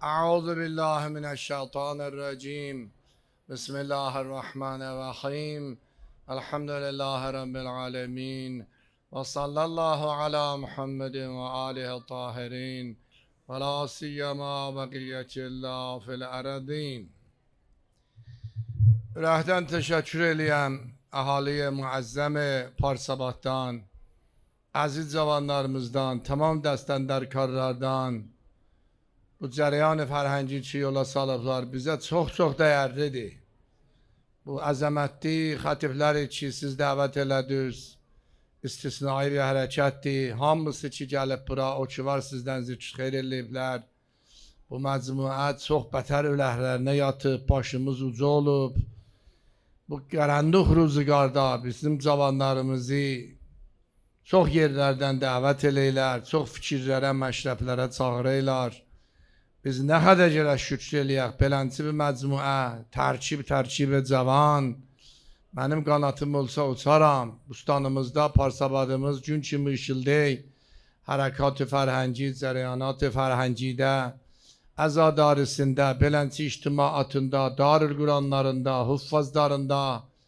أعوذ بالله من الشيطان الرجيم بسم الله الرحمن الرحيم الحمد لله رب العالمين وصلى الله على محمد وآله الطاهرين ولا سيما بقية الله في الأرضين. Ürəkdən təşəkkür eləyəm əhaliyə müəzzəm Parsabahdan, əziz cavanlarımızdan, tamam dəstəndərkarlardan, bu cərəyan fərhəngi ki yola salıblar bizə çox dəyərlidir. Bu əzəmətli xətibləri ki siz dəvət elədiniz, istisnai bir hərəkətdir. Hamısı ki gəlib bura, o ki var sizdən zikr xeyr eləyiblər. Bu məcmuə çox bətər öləhlərinə yatıb, başımız uca olub. Bu qaranlıq ruzigarda bizim cavanlarımızı çox yerlərdən dəvət eləyirlər, çox fikirlərə, məşrəflərə çağırırlar. Biz nə qədər gərək şükür eləyək, belənçi bir məcmuə, tərkib cavan. Mənim qanatım olsa uçaram. Bustanımızda, Parsabadımız gün kimi işildək. Hərəkat-ı fərhəngi, cərəyanat-ı fərhəngidə, əzadarisində, belənçi ictimaatında, darül quranlarında, huffazlarında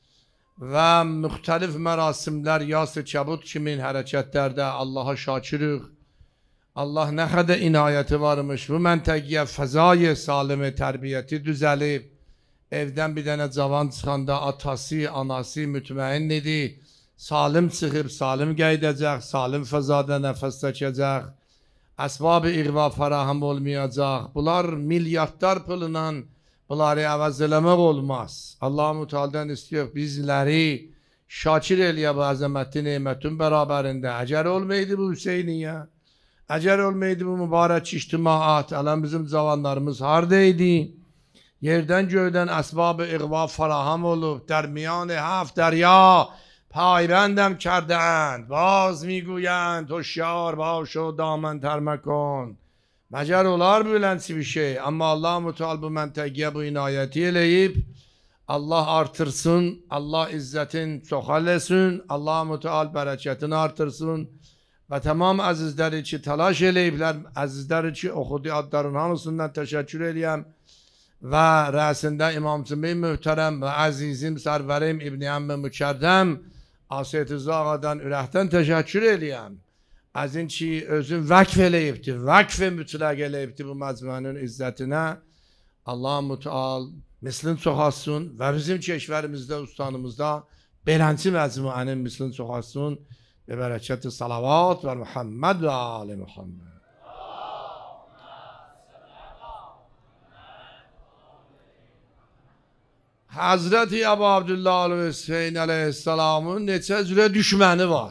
və müxtəlif mərasimlər, yas-ı kəbud kimin hərəkətlərdə Allaha şakirük. Allah nə qədər inayəti varmış, bu məntəqiyə fəzai salimi tərbiyyəti düzəlib, evdən bir dənə cavan çıxanda atası, anası mütməin idi, salim çıxıb, salim qeydəcək, salim fəzada nəfəs çəkəcək, əsbab-ı iğva fərahəm olmayacaq. Bunlar milyardlar pılınan, bunları əvəz eləmək olmaz. Allah-u Teala'dan istiyor bizləri şakir eləyə bu əzəmətli neymətün bərabərində. Əgər olmaydı bu Hüseyniyə, əgər olmaydı bu mübarək ictimaat, alən bizim cavanlarımız haradaydı? Yerdən göydən əsbab-ı iğva fərahəm olub, dərmiyan hafت دریا پایبندم کردند باز میگویند هوشیار باش و دامن تر مکن. مگر olar beləncə bir şey. Amma Allah-u Teala bu məntəqiyə bu inayəti eləyib, Allah artırsın, Allah izzətin çoxalləsin, Allah-u Teala bərəkətini artırsın və tamam əzizləri ki təlaş eləyiblər, əzizləri ki oxudu adların hamısından təşəkkür eləyəm və rəsində İmam Cümi möhtərəm və əzizim sərvərim İbn-i Əmmə Mükərrəm Asiyet Zağadan ürəkdən təşəkkür eləyəm. Əzin ki özün vəqf eləyibdir, vəqf mütləq eləyibdir bu məcmuənin izzətinə. Allah-u Teala mislin çoxalsın və bizim keşvərimizdə, ustanımızda belənçi məcmuənin mislin çoxalsın və bərəkət-i salavat və Muhammed və Ali Muhammed. Hazreti Ebu Abdullah Hüseyin Aleyhisselam'ın neçə cürə düşməni var.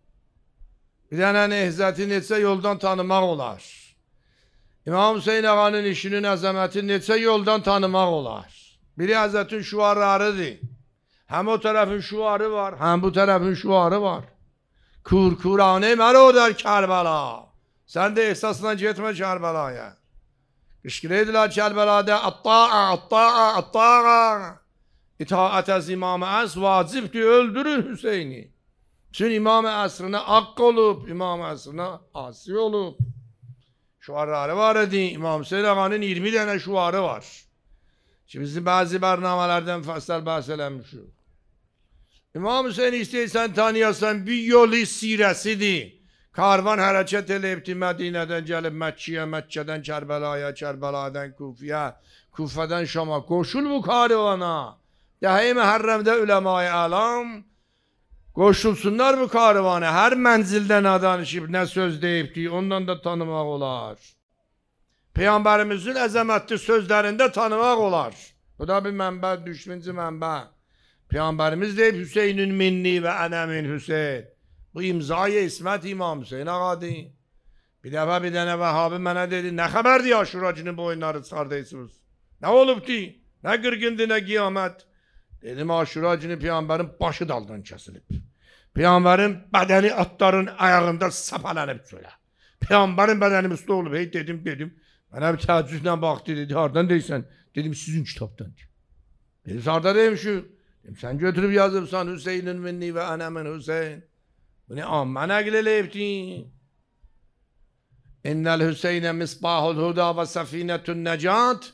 Bir dənə nehzəti neçə yoldan tanımaq olar. İmam Hüseyin ağanın işinin əzəməti neçə yoldan tanımaq olar. Biri Həzrətin şuarlarıdır. Həm o tərəfin şuarı var, həm bu tərəfin şuarı var. Kurkuranə mərə der Kərbəla. Sən də ehsasla getmə Kərbəlaya. Qışqırıydılar Kərbəlada Atta'a, Atta'a, Atta'a. İtaət az İmam-ı Əsr vacibdir, öldürür Hüseyni. Çünkü İmam-ı Əsrına haqq olub, İmam-ı Əsrına asi olub. Şuarları var idi. İmam Hüseyin ağanın 20 dənə şuarı var. Şimdi bizim bazı bərnamələrdən fəsəl bəhs eləmişik. İmam Hüseyin istəyirsən tanıyasan bir yolu sirəsidir. Karvan hərəkət eləyibdi Mədinədən gəlib Məkkiyə, Məkkədən Kərbəlaya, Kərbəladan Kufiyə, Kufədən Şama. Qoşul bu karvana. Dəhi Məhərrəmdə üləma-i əlam qoşulsunlar bu karvana. Hər mənzildə nə danışıb, nə söz deyibdi, ondan da tanımaq olar. Peyğəmbərimizin əzəmətli sözlərində tanımaq olar. Bu da bir mənbə, düşmünci mənbə. Peyğəmbərimiz deyib Hüseynin minni və ənəmin Hüseyin. Bu imzayı İsmət İmam Hüseyin ağadır. Bir dəfə bir dənə Vəhabi mənə dedi, nə xəbərdir Aşuracının boyunları çıxardaysınız? Nə olubdu? Nə qırgındı, nə qiyamət? Dedim Aşuracını Peyğəmbərin başı daldan kəsilib. Peyğəmbərin bədəni atların ayağında sapalənib çölə. Peyğəmbərin bədəni üstə olub. Hey dedim. Mənə bir təəccüblə baxdı, dedi, hardan deysən? Dedim, sizin kitabdan. Dedim, harada demişim? Dedim, sən götürüb yazıbsan Hüseynin minni və ənəmin Hüseyin. Bu ne amma nəql eləyibdin? İnnel Hüseyin'e misbahul huda ve sefinetun necat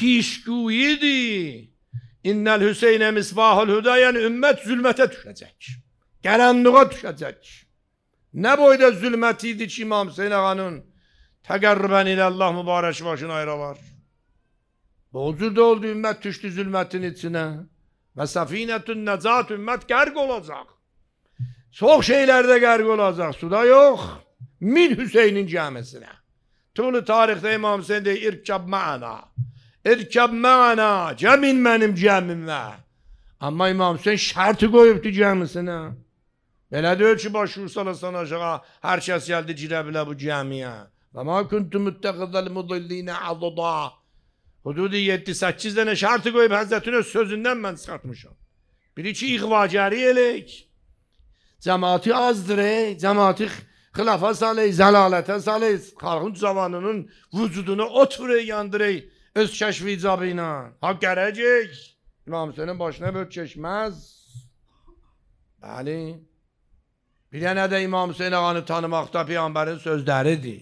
pişguyidi. İnnel Hüseyin'e misbahul huda, yani ümmet zulmete düşecek. Karanlığa düşecek. Ne boyda zulmetiydi ki İmam Hüseyin Ağa'nın teqarruben ile Allah mübarek başına ayralar. Bozuldu oldu, ümmet düştü zulmetin içine. Ve sefinetun necat, ümmet gərq olacak. Çok şeylerde gərq olacak. Suda yok. Min Hüseyin'in camisine. Tulu tarihte İmam Hüseyin deyir, irkab ma'ana. İrkab ma'ana. Cemin benim cemimle. Ama İmam Hüseyin şartı koyuptu camisine. Belə deyil ki, başvursalarsan aşağı, her kəs geldi girə bilə bu camiye. Ve ma kuntu mütteqidel mudilline aduda. Hududu 7-8 tane şartı koyup Hazretinin sözünden ben çıkartmışım. Bir-iki ihvacari elek. Cemaati azdır, cemaati xilafa saley, zelalete saley, halkın zamanının vücudunu oturur, yandırır, öz keşfi icabıyla. Hak gelecek. İmam Hüseyin'in başına böyle çeşmez. Bəli. Bir dənə də İmam Hüseyin Ağanı tanımakta Peygamberin sözləridir.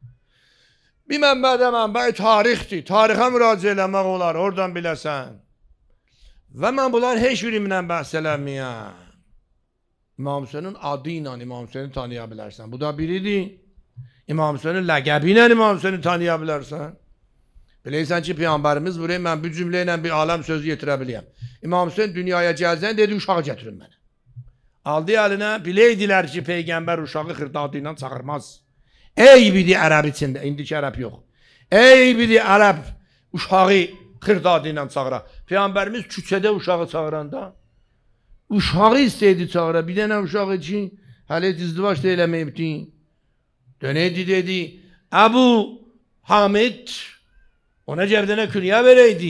Bir mənbədə mənbə tarixdir. Tarixə müraciə eləmək olar, oradan biləsən. Və mən bunlar heç birimlə bəhs eləməyəm. İmam Hüseyin'in adı ilə İmam Hüseyin'i tanıya bilərsən. Bu da biridir. İmam Hüseyin'in ləqəbi ilə İmam Hüseyin'i tanıya bilərsən. Biləysən ki, Peygamberimiz buraya mən bu cümlə ilə bir aləm sözü yetirə biləyəm. İmam Hüseyin dünyaya gəlsən dedi, uşağı gətirin mənə. Aldı əlinə, biləydilər ki, Peygamber uşağı xırdadı ilə çağırmaz. Ey bidi Ərəb içində, indiki Ərəb yox. Ey bidi Ərəb uşağı xırdadı ilə çağıra. Peygamberimiz küçədə uşağı çağıranda, uşağı istəydi çağıra. Bir dənə uşağı için hələ izdivac da eləməyibdi. Dönəydi dedi, Əbu Hamid ona cəbdənə künyə verəydi.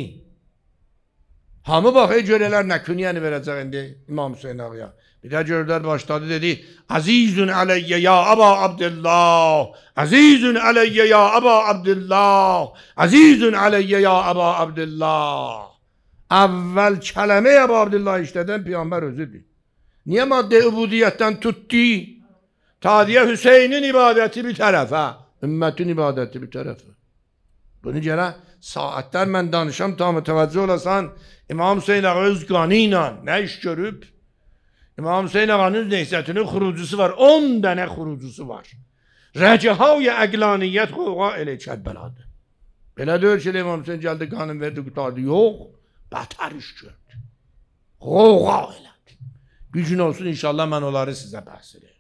Hamı baxı görələr nə künyəni verəcək indi İmam Hüseyin Ağaya. Bir də gördülər başladı dedi, Azizun aleyye ya Aba Abdillah, Azizun aleyye ya Aba Abdillah, Azizun aleyye ya Aba Abdillah. Əvvəl kələmə Aba Abdillah işlədən Peygamber özüdür. Niye madde ubudiyyətdən tutdu? Tadiye Hüseyin'in ibadeti bir tərəfə, ümmətin ibadeti bir tərəfə. Bunu görə saatlər mən danışam, tam təvəccüh olasan, İmam Hüseyin Ağa öz qanı ilə nə iş görüb? İmam Hüseyin Ağa'nın nehsətinin xurucusu var. 10 dənə xurucusu var. Rəcaha-i əqlaniyyət qoğa elə Kərbəladır. Belə deyil ki, İmam Hüseyin gəldi, qanın verdi, qutardı. Yox, bətər iş gördü. Qoğa elədi. Bir gün olsun inşallah mən onları sizə bəhs edeyim.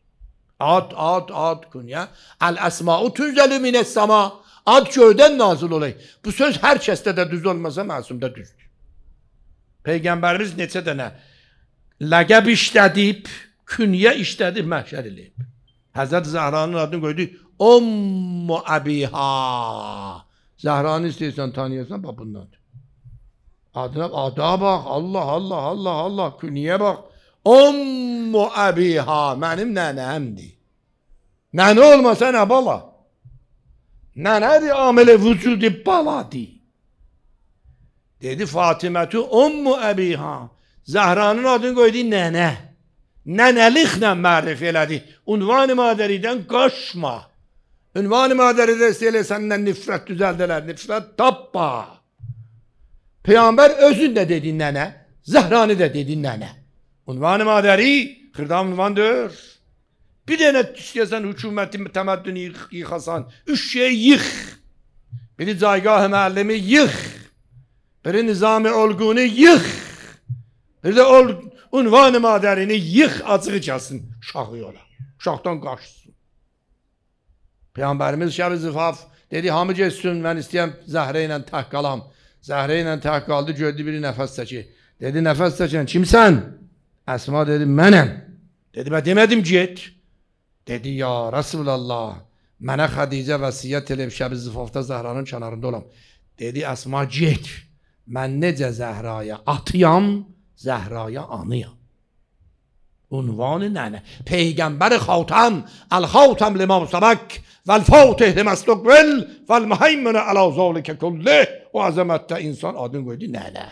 Ad künya. Əl-əsma'u tünzəlü minəs-səma. Ad göydən nazil olay. Bu söz hər kəsdə də düz olmasa məsumda düzdür. Peygamberimiz neçə dənə ləqəb işlədib, künyə işlədib, məhşər eləyib. Həzrət Zəhranın adını qoydu, Ummu Əbiha. Zəhranı istəyirsən, tanıyırsan, bax bundandır. Adına, ada bax, Allah, künyə bax. Ummu Əbiha, mənim nənəmdir. Nənə olmasa nə bala? Nənədir, amele vücudu baladır. Dedi Fatimətü Ummu Əbiha. Zəhranın adını qoydu nənə. Nənəliklə mərif elədi. Unvan-ı madəridən qaçma. Unvan-ı madəridə istəyələ səndən nifrət düzəldələr. Nifrət tapma. Peygamber özün də dedi nənə. Zəhranı da dedi nənə. Unvan-ı madəri xırda unvandır. Bir dənə istəyəsən hüküməti təməddünü yıxasan. 3 şey yıx. Biri caygah-ı müəllimi yıx. Biri nizam-ı olgunu yıx. Bir de unvan-ı madərini yıx, acığı gəlsin uşağı yola. Uşaqdan qaçsın. Peygamberimiz şəb-i zifaf dedi, hamı geçsin, mən istəyəm Zəhrə ilə tək qalam. Zəhrə ilə tək qaldı, gördü biri nəfəs çəkir. Dedi, nəfəs çəkən kimsən? Əsma dedi, mənəm. Dedi, mən demədim get. Dedi, ya Resulallah, mənə Xədicə vəsiyyət eləyib şəb-i zifafda Zəhranın kənarında olam. Dedi, Əsma get. Mən necə Zəhraya atıyam, Zəhraya anıyam. Unvanı nənə. Peygamber xatam, el-xatam limam sabak, vel-fatih limestokvel, vel-muhaymine ala zalike kullih. O azamette insan adını koydu nənə.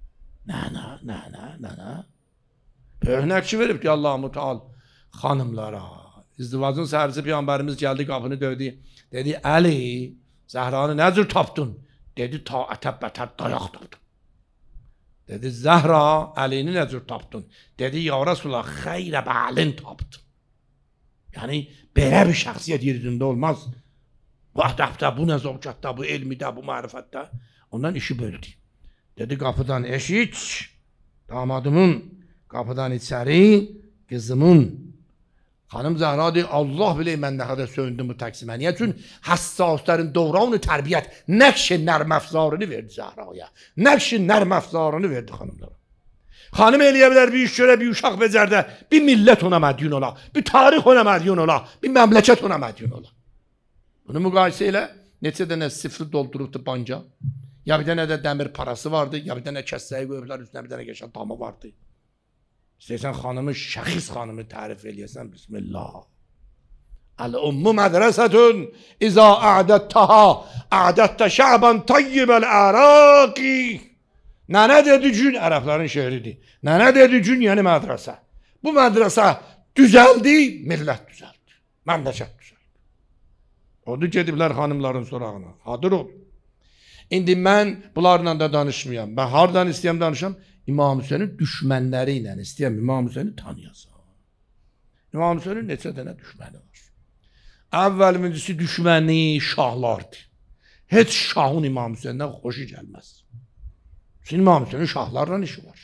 Nənə. Örnəkçi verib ki, Allah-u Teala xanımlara. İzdivacın səhərisi Peygamberimiz geldi, kapını dövdü. Dedi, Əli, Zəhranı nə cür tapdın? Dedi, taətə bətər dayaq tapdım. Dedi, Zəhra, Əlini nə cür tapdın? Dedi, ya Rasulullah, xeyrə bəlin tapdım. Yəni, belə bir şəxsiyyət yerində olmaz. Bu ədəbdə, bu nəzakətdə, bu elmidə, bu marifətdə. Ondan işi böldü. Dedi, qapıdan eşiç, damadımın, qapıdan içəri, qızımın. Xanım Zəhra deyir, Allah bilir mən nə qədər söyündüm bu təqsimə. Niyə? Çünki həssaslərin doğranı tərbiyyət nəqş-i nərməfzarını verdi Zəhraya. Nəqş-i nərməfzarını verdi xanımlara. Xanım eləyə bilər bir iş görə, bir uşaq becərdə, bir millət ona mədyun ola, bir tarix ona mədyun ola, bir məmləkət ona mədyun ola. Bunu müqayisə ilə neçə dənə sifri doldurubdu banca, ya bir dənə də dəmir parası vardı, ya bir dənə kəssəyi qoyublar, üstünə bir dənə geçən damı vardı. İstəyirsən xanımı, şəxis xanımı tərif eləyəsən, Bismillah. Əl-ummu mədrəsətün, İza ədəttəha, ədəttə şəbən tayyibəl-əraqi. Nənə dedi gün, ərəblərin şehridir. Nənə dedi gün, yəni mədrəsə. Bu mədrəsə düzəldi, millət düzəldi. Məmləkət düzəldi. Odur gediblər xanımların sorağına. Hadır ol. İndi mən bunlarla da danışmayam. Ben hardan istəyəm danışam? İmam Hüseynin düşmənləri ilə istəyəm İmam Hüseyni tanıyasam. İmam Hüseynin neçə dənə düşməni var. Əvvəlimincisi düşməni şahlardır. Heç şahın İmam Hüseynindən xoşu gəlməz. Çünki İmam Hüseynin şahlarla işi var.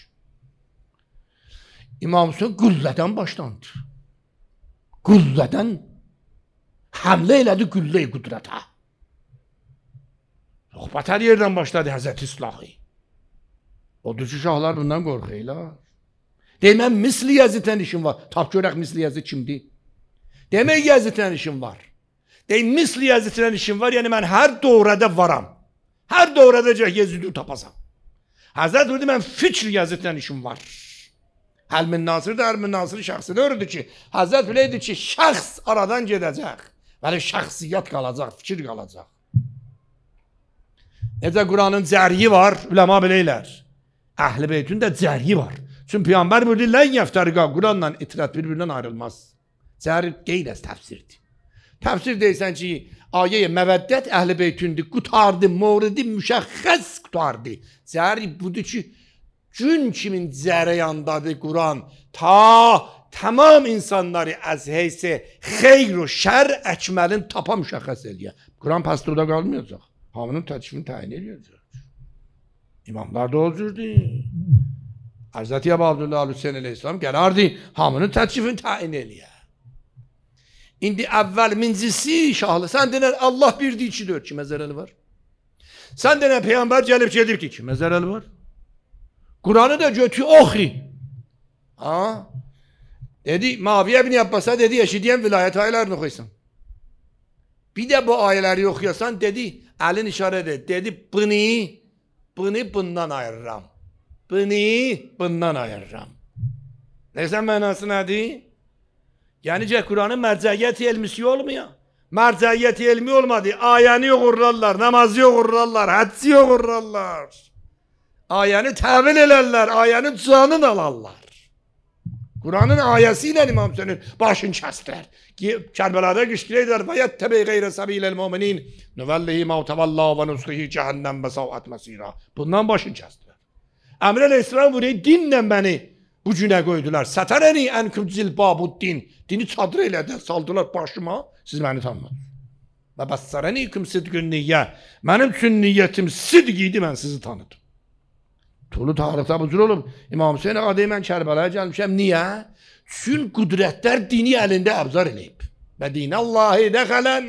İmam Hüseyin qüllədən başlandı. Qüllədən həmlə elədi qüllə-i qüdrətə. Sohbət hər yerdən başladı Həzrət İslahi. Odur ki, şahlar bundan qorxuylar. Demək, misli Yəzidlə işim var. Tap görək misli Yəzid kimdir? Demək, Yəzidlə işim var. Demək, misli Yəzidlə işim var, yəni mən hər dövrədə varam. Hər dövrədə Yəzidi tapasam. Həzrət buyurdu, mən fikr Yəzidlə işim var. Həlmin Nasır da Həlmin Nasır şəxsi ördür ki, Həzrət biləydi ki, şəxs aradan gedəcək. Bəli, şəxsiyyət qalacaq, fikir qalacaq. Necə Quranın cəryi var, üləma biləylər. Əhl-i Beytün də cəryi var. Çünki Peyğəmbər buyurdu, lən yəftəriqa, Quranla itirət bir-birindən ayrılmaz. Cəri qeyləz təfsirdir. Təfsir deyirsən ki, ayə-i məvəddət Əhl-i Beytündür, qutardı, moridi, müşəxxəs qutardı. Cəri budur ki, gün kimin cərəyandadır Quran, ta tamam insanları az heysi xeyr o şər əkməlin tapa müşəxəs eləyə. Quran pastorda qalmayacaq. Hamının təklifini təyin edəcək. İmamlar da o cürdür. Həzrəti Əbu Abdullah Hüseyin əleyhissalam gələrdi, hamının təklifini təyin eləyə. İndi əvvəlmincisi şahlı. Sən denən Allah birdir, ikidir, kimə zərəli var? Sən denən Peyğəmbər gəlib gedibdir, kimə zərəli var? Kur'an'ı da götü oxi. Ha? Dedi, Maviye ibn Abbas'a dedi, eşidiyen vilayet ayelerini oxuysan. Bir de bu ayeleri okuyorsan dedi, elin işaret et. Dedi, bunu bundan ayırıram. Bunu bundan ayırıram. Neyse mənası nədir? Yani Kur'an'ın merceiyeti elmisi olmuyor. Merceiyeti elmi olmadı. Ayəni oxurlarlar, namazı oxurlarlar, hədsi oxurlarlar. Ayəni təvil elərlər, ayənin canını alarlar. Kur'an'ın ayəsiyle İmam Hüseyin'in başını kəsdilər. Kərbəlada qışqırırlar və yəttəbi qeyrə səbiləl müminin nüvəllihi mavtəvəllah və nusqihi cəhənnəm və savət məsira. Bundan başını kəsdilər. Əmr əleyhisselam burayı dinlə bəni bu günə qoydular. Sətərəni ənküm zilbabud din. Dini çadır elədi, saldılar başıma. Siz məni tanımadınız. Və bəssərəni küm sidqün niyyə. Mənim üçün niyyətim sidq idi, mən sizi tanıdım. Tulu tarixdə bu cür olub. İmam Hüseyin ağa deyir, mən Kərbəlaya gəlmişəm. Niyə? Çünki qüdrətlər dini əlində əbzar eləyib. Və dinəllahi dəxələn,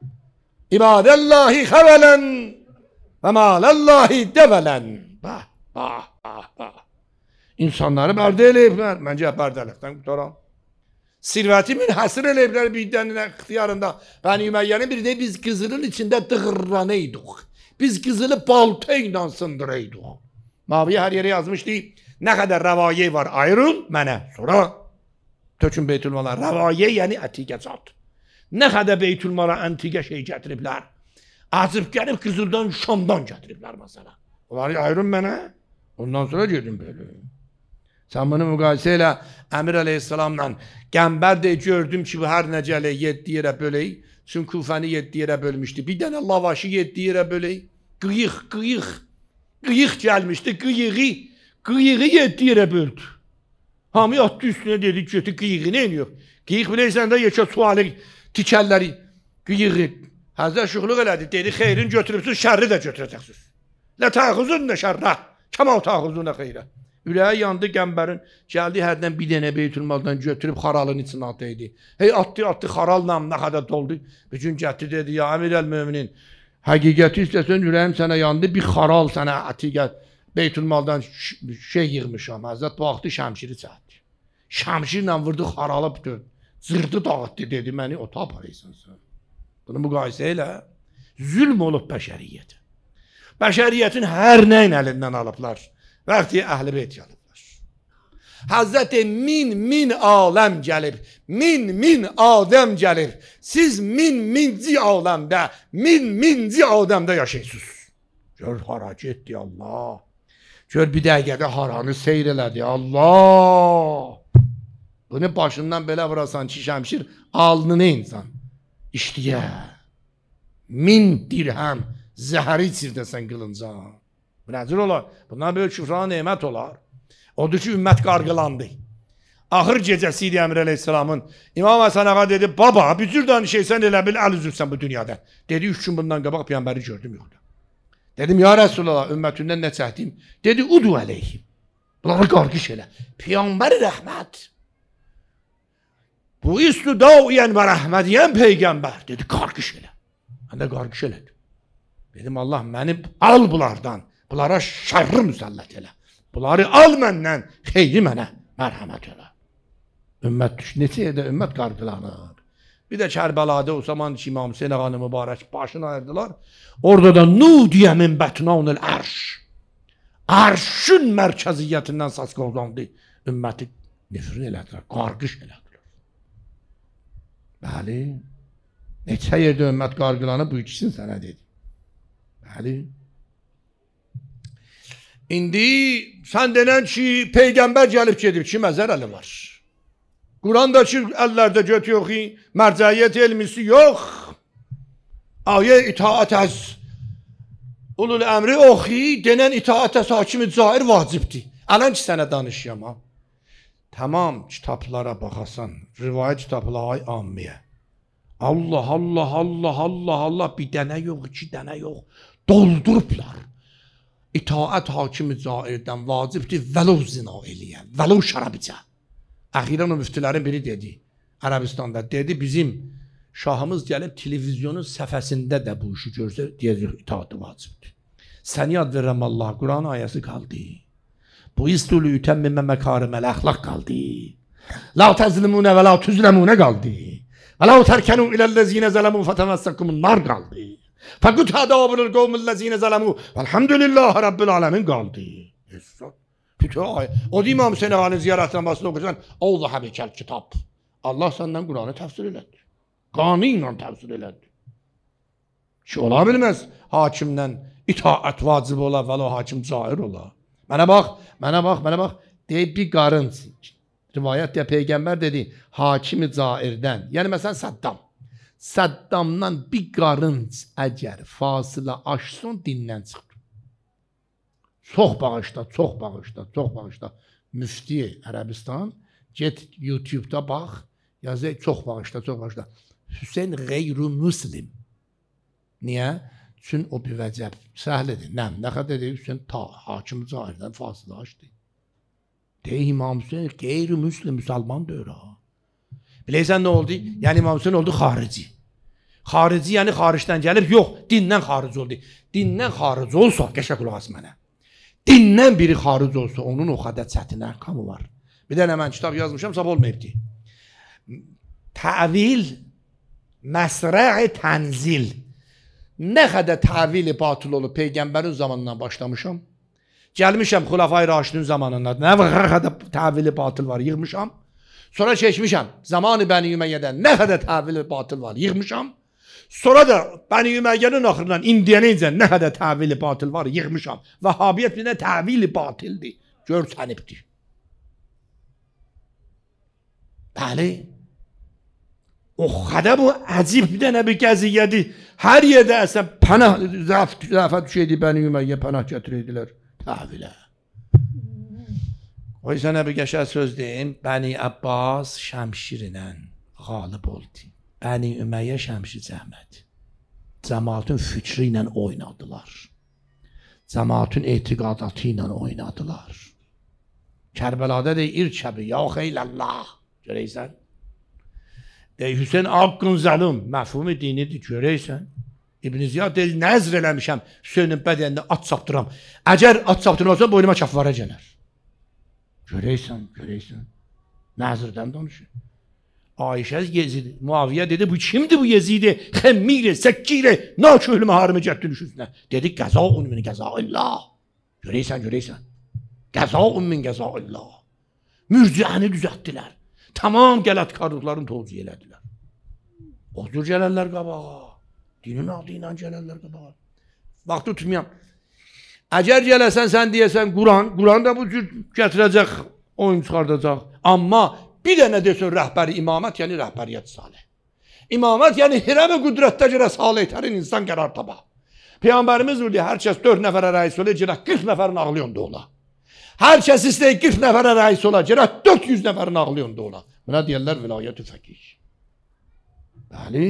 ibadəllahi xəvələn və maləllahi dəvələn. Bah, bah, bah, bah. İnsanları bərdə eləyiblər. Məncə bərdəlikdən qutaram. Sirvəti münhəsir eləyiblər bir dənin ixtiyarında. Bəni Üməyyənin bir də biz qızılın içində dığırlanıydıq. Biz qızılı balta ilə sındıraydıq. Maviye her yere yazmıştı. Ne kadar ravaye var ayrıl mənə. Sonra tökün Beytülmala. Ravaye yani ətikə zat. Ne kadar Beytülmala antikə şey gətiriblər. Azıb gəlib Qızıldan, Şamdan gətiriblər mesela. Onları ayrıl mənə. Ondan sonra gördüm böyle. Sen bunu müqayisə elə Əmir Aleyhisselamla Qəmbər de gördüm ki bu her necələ 7 yerə böley. Çünkü Kufəni 7 yerə bölmüşdü. Bir dənə lavaşı 7 yerə bölək. Qıyıq gəlmişdi. Qıyığı 7 yerə böldü. Hamı atdı üstüne dedi ki, qıyığı ne iniyor? Qıyıq bilirsən də yekə sualı tikəlləri. Qıyığı. Həzrət şuxluq elədi. Dedi, xeyrin götürübsünüz, şərri də götürəcəksiniz. Lə təxuzun nə şərrə? Kəma təxuzun nə xeyrə? Ürəyə yandı qəmbərin. Gəldi hərdən bir dənə Beytülmaldan götürüb xaralın içine atıydı. Hey attı xaralla nə qədər doldu. Bütün gətdi dedi, ya əmir əl-müminin. Həqiqəti istəsən ürəyim sənə yandı, bir xaral sənə ətiqət. Beytülmaldan şey yığmışam. Həzrət baxdı şəmşiri çəkdi. Şəmşirlə vurdu xaralı bütün. Zırdı dağıtdı dedi, məni ota aparaysan sən. Bunu müqayisə elə. Zülm olub bəşəriyyətə. Bəşəriyyətin hər nəyin əlindən alıblar. Vaxtı əhl-i beyt gəliblər. Həzrəti min aləm gəlib. Min Adəm gəlib. Siz minci aləmdə, minci Adəmdə yaşayırsınız. Gör hara getdi Allah. Gör bir dəqiqədə haranı seyr elədi Allah. Bunu başından belə vurasan ki şəmşir alnını insan. İşdiyə. 1000 dirhəm zəhəri içirdəsən qılınca. Bu nədir olar? Bundan böyle küfrana nemət olar. Odur ki ümmət qarqılandı. Axır gecəsi idi Əmir Əleyhisselamın. İmam Həsən ağa dedi, baba bir cür danışıysan elə bil əl üzürsən bu dünyada. Dedi 3 gün bundan qabaq Peyğəmbəri gördüm yoxdur. Dedim ya Resulallah ümmetinden ne çəkdim? Dedi udu əleyhim. Bunları qarqış elə. Peyğəmbər rəhmət. Bu istu daviyən və rəhmədiyən Peyğəmbər. Dedi qarqış elə. Mən də qarqış elədim. Dedim Allah məni al bunlardan. Bunlara şərri müsəllət elə. Bunları al məndən. Xeyri mənə mərhəmət elə. Ümmət düş. Neçə yerdə ümmət qarqılanır. Bir de Kərbəlada o zaman ki İmam Hüseyin ağanı mübarək başını ayırdılar. Orada da nudiyə min bətnanil ərş. Ərşün mərkəziyyətindən səs qozandı. Ümməti nifrin elədilər, qarqış elədilər. Bəli. Neçə yerdə ümmət qarqılanıb bu ikisini sənə dedi. Bəli. İndi sən denən ki Peyğəmbər gəlib gedib ki məzərəli var. Kur'an'daki ellerde göt yok, merciyet elmisi yok. Aye itaat az. Ulul emri oxi, denen itaat az hakimi zahir vacibdi. Alan ki sənə danışıyam ha. Tamam kitaplara bakasan, rivayet kitapları ay ammiye. Allah bir dənə yok, 2 dənə yok. Doldurublar. İtaat hakimi zahirdən vacibdi, vəlo zina eləyən, vəlo şərabicə. Əxirən o müftülərin biri dedi, Ərəbistanda dedi, bizim şahımız gəlib televizyonun səfəsində də bu işi görsə, deyəcək, itaatı vacibdir. Səni yad verirəm Allah, Quran ayəsi qaldı. Bu istülü ütəmmimə məkariməl əxlaq qaldı. La təzlimunə və la tüzləmunə qaldı. Və la tərkənu iləl-ləzinə zələmu fətəməssəkumun nar qaldı. Fəqut hədabırıl qovmull-ləzinə zələmu vəlhamdülillah Rabbil aləmin qaldı. O da İmam Hüseyin ağanın ziyaretine basını okursan Allah həbikəl kitab. Allah senden Kur'an'ı tefsir elədi. Kanunla tefsir elədi. Ki ola bilməz hakimdən itaat vacib ola və o hakim zahir ola. Mənə bax. Deyib bir qarın. Rivayət ya Peyğəmbər dedi hakimi zahirdən. Yəni məsələn Saddam. Saddamdan bir qarın əgər fasilə aşsın dindən çıxır. Çox bağışla. Müfti Ərəbistan, get YouTube'da bax, yazı çox bağışla. Hüseyin qeyri-müslim. Niyə? Çünki o bir vəcəb. Səhlidir. Nə qədər deyir Hüseyin ta hakim zahirdən fasilə açdı. Deyir İmam Hüseyin qeyri-müslim, müsəlman deyir ha. Bilirsən nə oldu? Yəni İmam Hüseyin oldu xarici. Xarici yəni xaricdən gəlib, yox, dindən xarici oldu. Dindən xarici olsa, qəşə qulaq as mənə. Dindən biri xaric olsa, onun o qədər çətin əhkamı var. Bir dənə mən kitab yazmışam, sab olmayıbdı. Təvil, məsrə-i tənzil. Nə qədər təvili batıl olub Peyğəmbərin zamanından başlamışam. Gəlmişəm Xulafay Raşidin zamanında. Nə qədər təvili batıl var, yığmışam. Sonra keçmişəm. Zamanı Bəni Üməyyədən nə qədər təvili batıl var, yığmışam. Sonra da Bəni Üməyyənin axırından indiyənəcə nə qədər təvili batıl var, yığmışam. Vəhabiyyət bir də təvili batildir. Gör sənibdir. Bəli. O qədər bu əcib bir dənə bir qəziyyədir. Hər yerdə əsən pənah, zəfə düşəydi Bəni Ümeyyə pənah gətirəydilər. Təhvilə. O sənə bir qəşəng söz deyim. Bəni Abbas şəmşirlə qalib oldu. Bəni Ümeyyə şəmşir cəmədi. Cəmaatın fikri ilə oynadılar. Cəmaatın etiqadatı ilə oynadılar. Kərbəlada deyir, irkəbi, ya xeylallah. Görəysən? Deyir, Hüseyin Haqqın zəlum, məfhumi dinidir, görəysən? İbn-i Ziyad deyir, nəzr eləmişəm, Hüseynin bədənində at çapdıram. Əgər at çapdırmazsa, boynuma kəffara gələr. Görəysən, görəysən. Nəzrdən danışır. Ayşə Yezid, Muaviyyə dedi, bu kimdir bu Yezidi? Xəmmiri, səkkiri, naköhlü məharimi gətirin üstünə. Dedi, qəzaun min qəzaillah. Görəysən, görəysən. Qəzaun min qəzaillah. Mürciəni düzəltdilər. Tamam qələtkarlıqların tozcu elədilər. O cür gələrlər qabağa. Dinin adı ilə gələrlər qabağa. Vaxtı tutmayam. Əgər gələsən, sən deyəsən Quran da bu cür gətirəcək, oyun çıxardacaq. Amma bir dənə desin rəhbəri imamət, yəni rəhbəriyyət salih. İmamət, yəni hirəm-i qüdrətdə görə salihlərin insan qərar taba. Peyğəmbərimiz vurdu, hər kəs 4 nəfərə rəis ola, girək 40 nəfərin ağlı yonda ola. Hər kəs istəyir 40 nəfərə rəis ola, girək 400 nəfərin ağlı yonda ola. Buna deyərlər vilayət-ü fəqih. Bəli.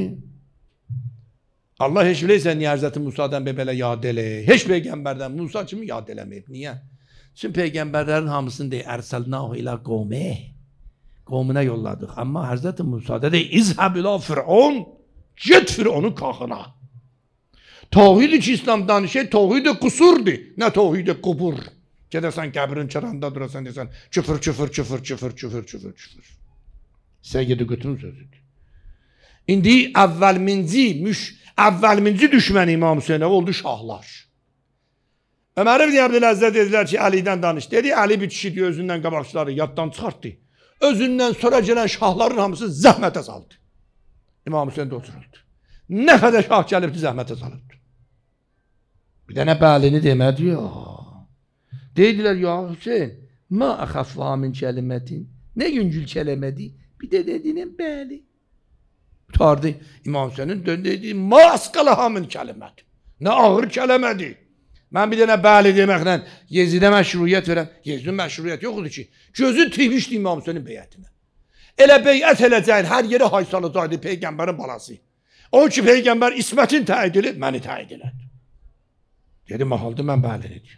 Allah heç biləysən niyə Həzrəti Musadan belə yad elə. Heç Peyğəmbərdən Musa kimi yad eləməyib. Niyə? Çünki Peyğəmbərlərin hamısını deyir, ərsəlnahu ilə qovmeh. Qovmuna yolladıq. Amma Həzrəti Musa'da deyir, İzhəb ilə Fir'un, get Fir'unun kaxına. Tavhid-i ki İslam danışır, tavhid-i kusurdur, nə tavhid-i qubur. Gedəsən qəbrin kəranda durasan, desən, küfür, küfür, küfür, küfür, küfür, küfür, küfür. Səyyid-i Qütbün sözüdür. İndi əvvəlminci düşmən İmam Hüseynə oldu şahlar. Ömər ibn Əbdüləzzə dedilər ki, Əlidən danış. Dedi, Əli bir kişi diyor, özündən qabaqçıları yaddan çıxartdı. Özündən sonra gələn şahların hamısı zəhmətə saldı. İmam Hüseyin də oturuldu. Nə qədər şah gəlibdi, zəhmətə salındı. Bir dənə bəlini demədi ya. Deydilər, ya Hüseyin, ma əxəfva min kəlimətin. Nə yüngül kələmədi? Bir də dedinin bəli. Tutardı, İmam Hüseynin döndü dedi, ma əsqalaha min kəlimətin. Nə ağır kələmədi. Mən bir dənə bəli deməklə Yezidə məşruiyyət verəm. Yezidin məşruiyyət yoxdur ki. Gözü tivişdi İmam Hüseynin beyətinə. Elə beyət eləcəyin, hər yeri hay salacaqdı Peyğəmbərin balası. O ki, Peyğəmbər İsmətin təid edib, məni təid elədi. Dedi, mahaldır, mən bəli edeyim.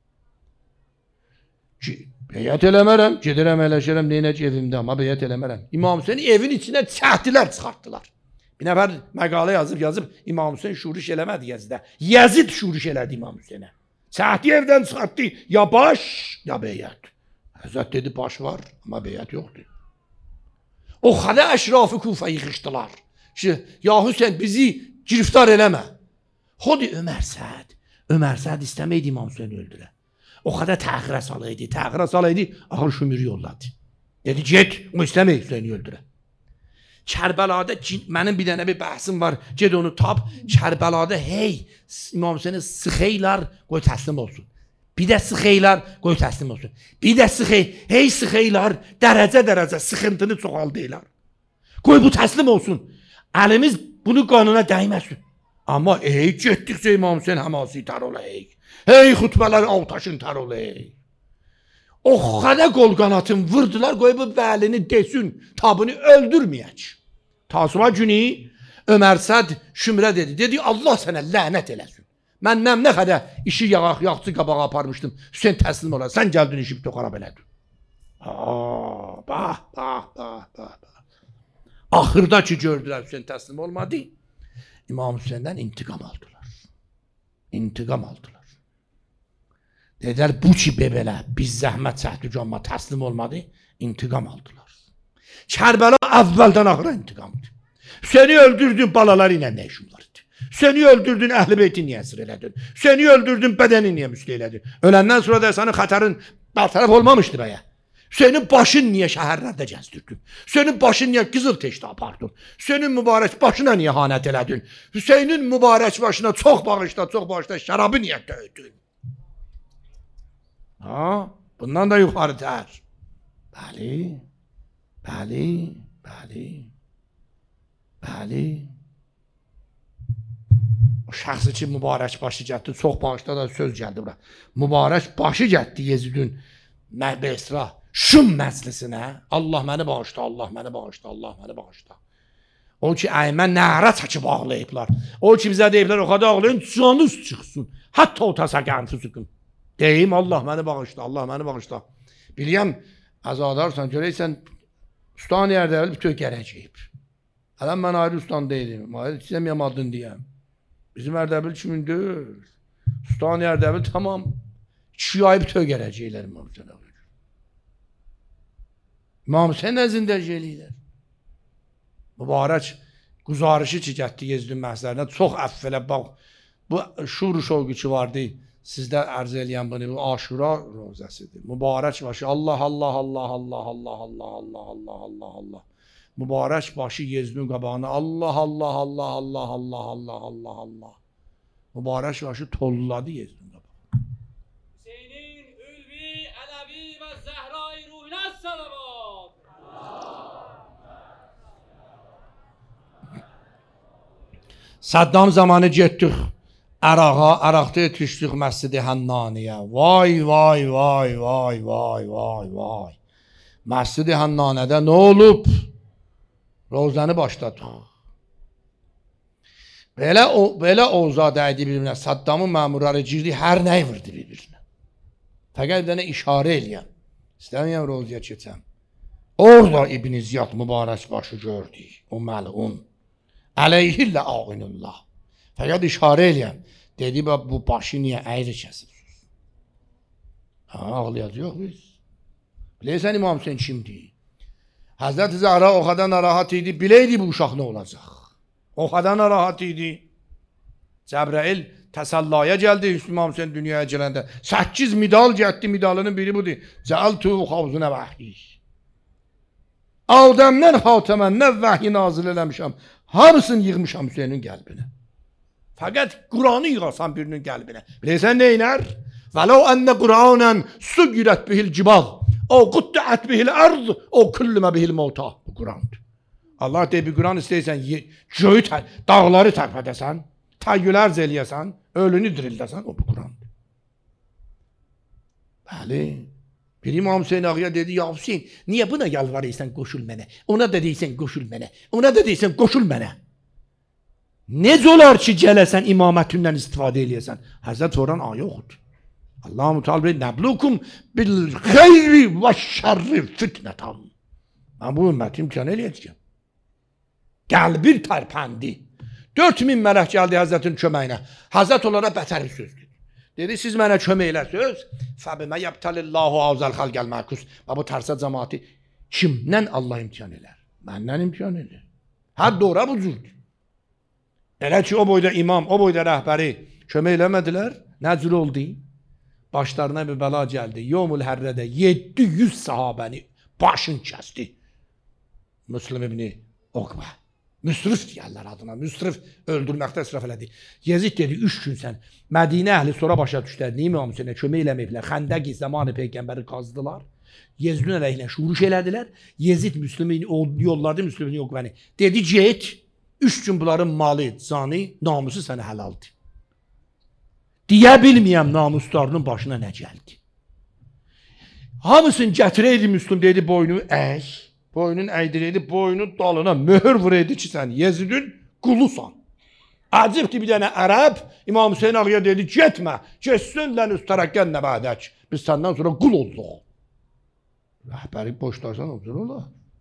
Ki, beyət eləmərəm, gedirəm, eləşərəm, neynək evimdə, amma beyət eləmərəm. İmam Hüseynin evin içindən çəhdilər çıxartdılar. Bir nəfər məqalə yazıb, İmam Hüseyin şuriş eləmədi Yezidə. Yezid şuriş elədi İmam Hüseyinə. Çəhdi evdən çıxartdı, ya baş, ya beyət. Həzrət dedi, baş var, amma beyət yoxdur. O xadə əşrafı Kufə yıxışdılar. Ya Hüseyin, bizi giriftar eləmə. Xodi Ömər Səd istəməydi İmam Hüseyini öldürə. O xadə təxirə salaydı, ağır şümürü yolladı. Dedi, get, o istəməydi Hüseyini öldürə. Kərbəlada, mənim bir dənə bir bəhsim var, ged onu tap, Kərbəlada hey, İmam Hüseyini sıxeylar, qoy təslim olsun. Bir də sıxeylar, qoy təslim olsun. Bir də hey sıxeylar, dərəcə sıxıntını çoxaldıylar. Qoy bu təslim olsun. Əlimiz bunu qanuna dəyməsin. Amma getdikcə İmam Hüseyin həmasi tər ola, hey xutbələr avtaşın tər ola, O xədə qol qanatın vurdular, qoy bu vəlini desin, tabını öldürməyək. Tasuma günü Ömər Səd şümrə dedi. Dedi, Allah sənə lənət eləsin. Məndən nə qədər işi yaxçı qabağa aparmışdım. Hüseyin təslim olar. Sən gəldin işi bir xarab elədin. Axırda ki gördülər Hüseyin təslim olmadı. İmam Hüseyndən intiqam aldılar. İntiqam aldılar. Dedilər, bu ki bebelə, biz zəhmət çəkdik, təslim olmadı, intiqam aldılar. Kərbəla əvvəldən axıra intiqamdır. Seni öldürdün, balaları ilə nə işin var idi? Seni öldürdün, əhl-i beyti niyə əsir elədin? Seni öldürdün, bədəni niyə müstə elədin? Öləndən sonra da sənin xətərin bərtərəf olmamışdır bəyə. Senin başın niyə şəhərlərdə gəzdirdin? Senin başın niyə qızıl teşdə apardın? Senin mübarək başına niyə hanət elədin? Hüseynin mübarək başına çox bağışda şərabı niyə döydün? Bundan da yuxarı tər. Bəli. Bəli. O şəxsi ki, mübarək başı gətdi. Çox bağışda da söz gəldi bura. Mübarək başı gətdi Yezidün Məhbesra. Şum məclisinə. Allah məni bağışda, Allah məni bağışda, Allah məni bağışda. O ki, əymə nəhrə çəkib ağlayıblar. O ki, bizə deyiblər, o qədər ağlayın, canınız çıxsın. Hətta o təsəqə ənfüsüküm. Deyim, Allah məni bağışda, Allah məni bağışda. Biliyəm, əzadarsan, görəysən, ustan yərdəvəl bütöv gələcəyib. Hələm mən ayrı ustan deyilim, ayrı istəməyəm adın deyəm. Bizim Ərdəbil kimindir? Ustan Ərdəbil tamam 2 ay bütöv gələcəklər İmam Hüseyin ağır. İmam Hüseyin nəzində gəlirlər. Mübarək quzarışı ki, gətdi Yezdün məhzərinə çox əff elə, bax, bu şuru şovqu ki vardı, sizdə ərz eləyən bunu, bu Aşura rozəsidir. Mübarək başı, Allah, Allah, Allah, Allah, Allah, Allah, Allah, Allah, Allah, Allah. Mübarək başı Yezdün qabağına, Allah, Allah, Allah, Allah, Allah, Allah, Allah, Allah. Mübarək başı tolluladı Yezdün qabağına. Hüseynin Ülvi, Ələvi və Zəhra-i Ruhinə salavat. Saddam zamanı getdik Əraqa, Əraqda yetişdik Məscid-i Hənnaniyə. Vay, vay, vay, vay, vay, vay, vay. Məscid-i Hənnanədə nə olub? Rozəni başladıq. Belə ovzadə idi bir-birinə. Saddamın məmurları girdi, hər nəyi vurdu bir-birinə. Fəqət bir dənə işarə eləyəm. İstəməyəm roziyə keçəm. Orada İbn Ziyad mübarək başı gördük. O məlun. Əleyhillə ağinullah. Fəqət işarə eləyəm. Dedi, bu başı niyə əyri kəsirsiniz? Ağlayacaq yox biz. Biləysən İmam Hüseyin kimdir? Həzrət-i Zəhra o qədər narahat idi, biləydi bu uşaq nə olacaq. O qədər narahat idi. Cəbrail təsəllaya gəldi İmam Hüseyin dünyaya gələndə. 8 medal getdi, medalının biri budur. Cəaltu xavzunə vəhyi. Adəmdən Xatəməndən vəhyi nazil eləmişəm. Hamısını yığmışam Hüseynin qəlbinə. Fəqət Quranı yığasan birinin qəlbinə. Bilirsən neynər? Vəlau ənnə Quranən sügirət bihil cibal. O quddiət bihil ərz. O küllümə bihil mota. Bu Qurandır. Allah deyir, bir Quran istəyirsən, göyü, dağları tərpədəsən, təyyülə ərz eləyəsən, ölünü dirildəsən, o bu Qurandır. Bəli. Bir İmam Hüseyin ağaya dedi, ya Hüseyin, niyə buna yalvarıysan qoşul mənə? Ona da deysən qoşul mənə. Ona da deysən qoşul mənə. Necə olar ki, gələsən imamətündən istifadə eləyəsən? Həzrət Soran ayə oxudu. Allah-u Teala nəblukum bil xeyri və şərri fitnətan. Mən bu ümməti imkan eləyəcəm. Qəlbi tərpəndi. 4000 mələk gəldi Həzrətin köməyinə. Həzrət onlara bətər bir söz dedi. Dedi, siz mənə kömək eləsiniz. Fəbimə yəbtəlillahu azəl xalqəl məkus. Və bu tərsə cəmaati kimdən Allah imtihan elər? Məndən imtihan elər. Hədd ora bu cürdür. Elə ki, o boyda imam, o boyda rəhbəri kömək eləmədilər. Nə cür oldu? Başlarına bir bəla gəldi. Yomul Hərrədə 700 sahabəni başın kəsdi. Müslim ibn Uqbə. Müsrif deyərlər adına. Müsrif öldürməkdə israf elədi. Yezid dedi, 3 gün sən Mədinə əhli sonra başa düşdər. Niyə İmam Hüseyinə kömək eləməyiblər? Xəndəq zamanı Peyğəmbəri qazdılar. Yezidin əleyhinə şuruş elədilər. Yezid Müslümin yollardı Müslümin Uqbəni. Dedi, get, 3 gün bunların malı, canı, namusu sənə həlaldır. Deyə bilməyəm namuslarının başına nə gəldi. Hamısını gətirəydi Müslüm, dedi, boynu əy. Boynun əydirəydi, boynun dalına möhür vuraydı ki, sən Yezidin qulusan. Əcibdir bir dənə ərəb, İmam Hüseyin ağaya dedi, getmə, getsin lən üstərəkkən nəbədək. Biz səndən sonra qul olduq. Rəhbəri boşlarsan olsun ola.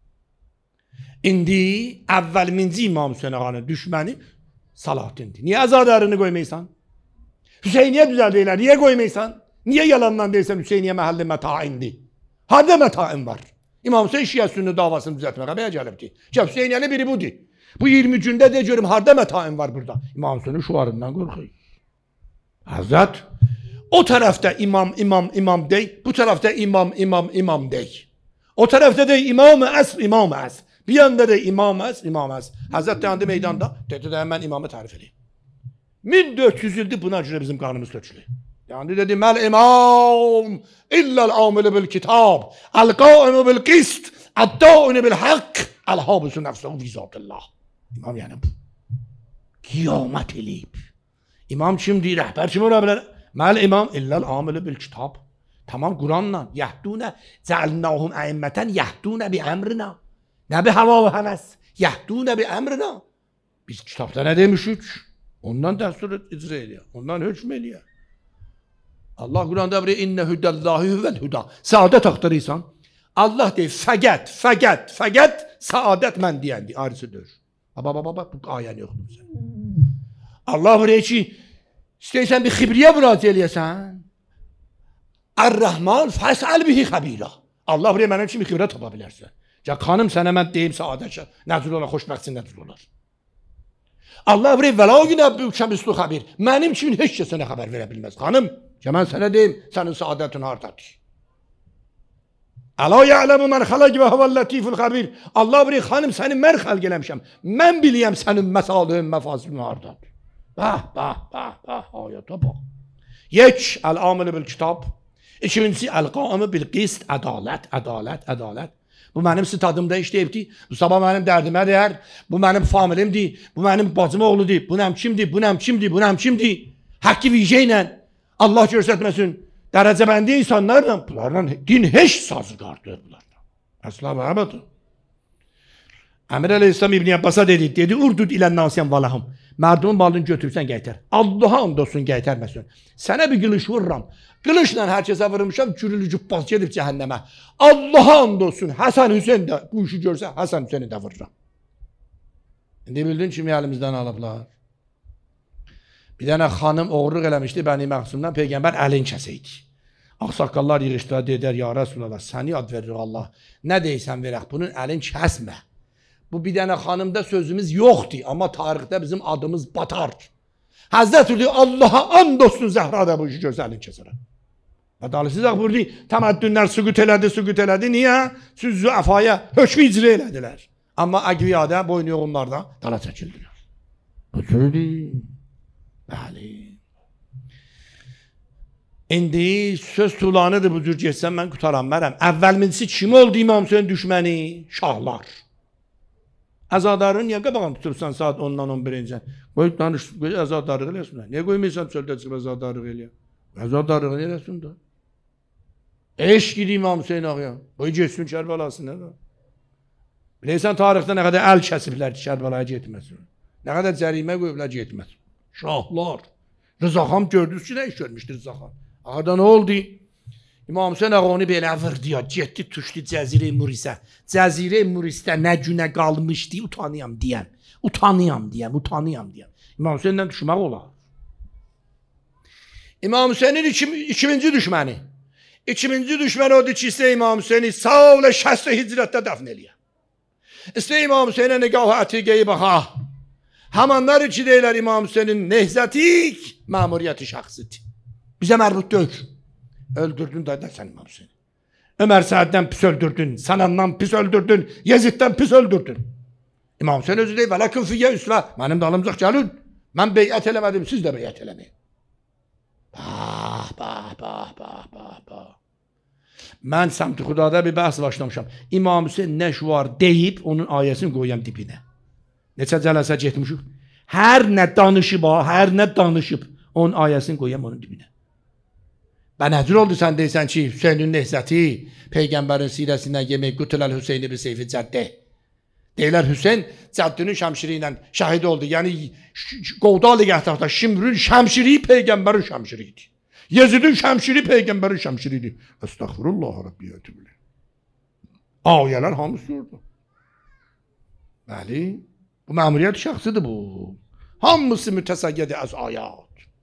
İndi əvvəlminci İmam Hüseyin ağanın düşməni Salahaddindir. Niyə əzadərini qoymaysan? Hüseyniyə düzəldəylər, niyə qoymaysan? Niyə yalandan deyirsən Hüseyniyə məhəlli mətaindir? Harada mətain var? İmam Hüseyin Şiə Sünni davasını düzəltməyə bəyə gəlibdir. Gəl Hüseyniyəli biri budur. Bu 20 gündə de görüm harada mətain var burada. İmam Hüseynin şuarından qorxuyur. Həzrət o tərəfdə imam dey, bu tərəfdə imam dey. O tərəfdə dey imam-ı əsr. Bir yanda dey imam-ı əsr. Həzrət dayandı meydanda, dedi də mən imamı tərif edeyim. 1400 ildir buna görə bizim qanımız tökülür. Yani dedi, mel imam illel amili bil kitab, el qaimi bil qist, el daini bil haqq, el habisu nefsehu fi zatillah. İmam yəni bu. Qiyamət eləyib. İmam kimdir? Rəhbər kim ola bilər? Məl imam illəl amilə bil kitab. Tamam Kur'an'la yahdune cealnahum aimmeten yahdune bi emrina. Ne bi hava ve heves. Yahdune bi emrina. Biz kitapta ne demişik? Ondan destur icra ediyor. Ondan hüküm ediyor. Allah Kur'an'da bir inne hudallahi huvel huda. Saadet aktarıysan. Allah deyir fəqət saadet mən deyəndi. Arısıdır. Baba bu ayəni yoxdur sen. Allah buraya ki istəyirsən bir xibriyə müraciət eləyəsən. Er-Rahman fəsəl bihi xəbira. Allah buraya mənim kimi xibrə tapa bilərsən. Ya xanım sənə mən deyim saadət nəzul ola, xoşbəxtsin nəzul olar. Allah buraya vəla günəbbükəm üstü xəbir. Mənim kimi heç kəs sənə xəbər verə bilməz. Xanım, ya mən sənə deyim, sənin saadətin hardadır. Əla ya'ləmu mən xaləq və huvəl-lətiful xəbir. Allah buraya xanım səni mən xəlq eləmişəm. Mən biliyəm sənin məsalihın, məfasilin hardadır. Ayata bax. یک العامل بالکتاب. İkincisi el-qaim bil-qist, ədalət. Bu mənim stadımda işləyibdi. Bu sabah mənim dərdimə deyər. Bu mənim familimdir. Bu mənim bacım oğludur. Bu nəm kimdir? Haqqı vicə ilə Allah göstərməsin. Dərəcəbəndi insanlarla bunlarla din heç sazıqardır bunlarla. Əsla bəbədir. Əmir Əleyhisselam İbn Abbas'a dedi urdud ilə nasiyan valahım. Mərdumun malını götürürsən qaytar. Allah'a and olsun qaytarmasın. Sənə bir qılış vururam. Qılışla hər kəsə vurmuşam, gürülü cübbaz gedib cəhənnəmə. Allah'a and olsun. Həsən Hüseyn də bu işi görsə, Həsən Hüseyni də vururam. İndi bildin kimi əlimizdən alıblar. Bir dənə xanım oğurluq eləmişdi Bəni Məxsumdan, Peyğəmbər əlin kəsəydi. Ağsaqqallar yığışdılar, dedilər, ya Rasulallah, səni ad verir Allah. Nə deysən verək, bunun əlin kəsmə. Bu bir dənə xanımda sözümüz yoxdur, amma tarixdə bizim adımız batar. Həzrət diyor, Allah'a and olsun Zəhra da bu işi gözəlin kəsərəm. Ədaləsiz burada təməddünlər süqut elədi. Niyə? Süzzü əfaya hökmü icra elədilər. Amma əqviyada, boynu yoğunlarda dala çəkildilər. Bu sözdür. Bəli. İndi söz tulanıdır bu cür geçsəm mən qutaram mərəm. Əvvəlmincisi kim oldu İmam Hüseyin düşməni? Şahlar. Əzadarını niyə qabağını tutursan saat 10-dan 11-ci? Qoy danış, qoy əzadarlıq eləsinlər. Niyə qoymayırsan çöldə çıxıb əzadarlıq eləyə? Əzadarlıq eləsin də. Eşq idi İmam Hüseyin ağaya. Qoy geçsin Kərbəlasın. Bilirsən tarixdə nə qədər əl kəsiblər ki, Kərbəlaya getməsin. Nə qədər cərimə qoyublar getməsin. Şahlar. Rızaxan gördünüz ki, nə iş görmüşdür Rızaxan? Arada nə oldu? İmam Hüseyin ağa onu belə vırdı ya, getdi tuşdu Cəzirə-i Murisə. Cəzirə-i Murisdə nə günə qalmışdı, utanıyam deyəm. İmam Hüseyinlə düşmək olar. İmam Hüseynin ikinci düşməni. İkinci düşməni odur ki, istə İmam Hüseyni savlə şəsr hicrətdə dəfn eləyə. İstə İmam Hüseynə nigah-ı ətiqəyi baxa. Hamanlar ki deyilər İmam Hüseynin nehzətik məmuriyyəti şəxsidir. Bizə mərbut deyil. Öldürdün da sən İmam Hüseyni. Ömər Səəddən pis öldürdün, Sənandan pis öldürdün, Yeziddən pis öldürdün. İmam Hüseyin özü deyil, vələkün fiyyə üsvə. Mənim dalımcaq gəlin. Mən beyət eləmədim, siz də beyət eləməyin. Mən Səmt-i Xudada bir bəhs başlamışam. İmam Hüseyin nəş var deyib, onun ayəsini qoyam dibinə. Neçə cələsə getmişik. Hər nə danışıb, onun ayəsini qoyam onun dibinə. Və nəcür oldu sən deysən ki, Hüseynin nehzəti, Peyğəmbərin sirəsindən yemək, qütüləl Hüseyni bir seyfi cəddə. Deyilər Hüseyin cəddinin şəmşiri ilə şəhid oldu. Yəni, qovdalı gəhtəxdə Şimrün şəmşiri Peyğəmbərin şəmşiri idi. Yezidin şəmşiri Peyğəmbərin şəmşiri idi. Əstəğfirullah Rabbiyyətü bilə. Ayələr hamısı orada. Bəli, bu məmuriyyət şəxsidir bu. Hamısı mütəsəyyədi əz ayat.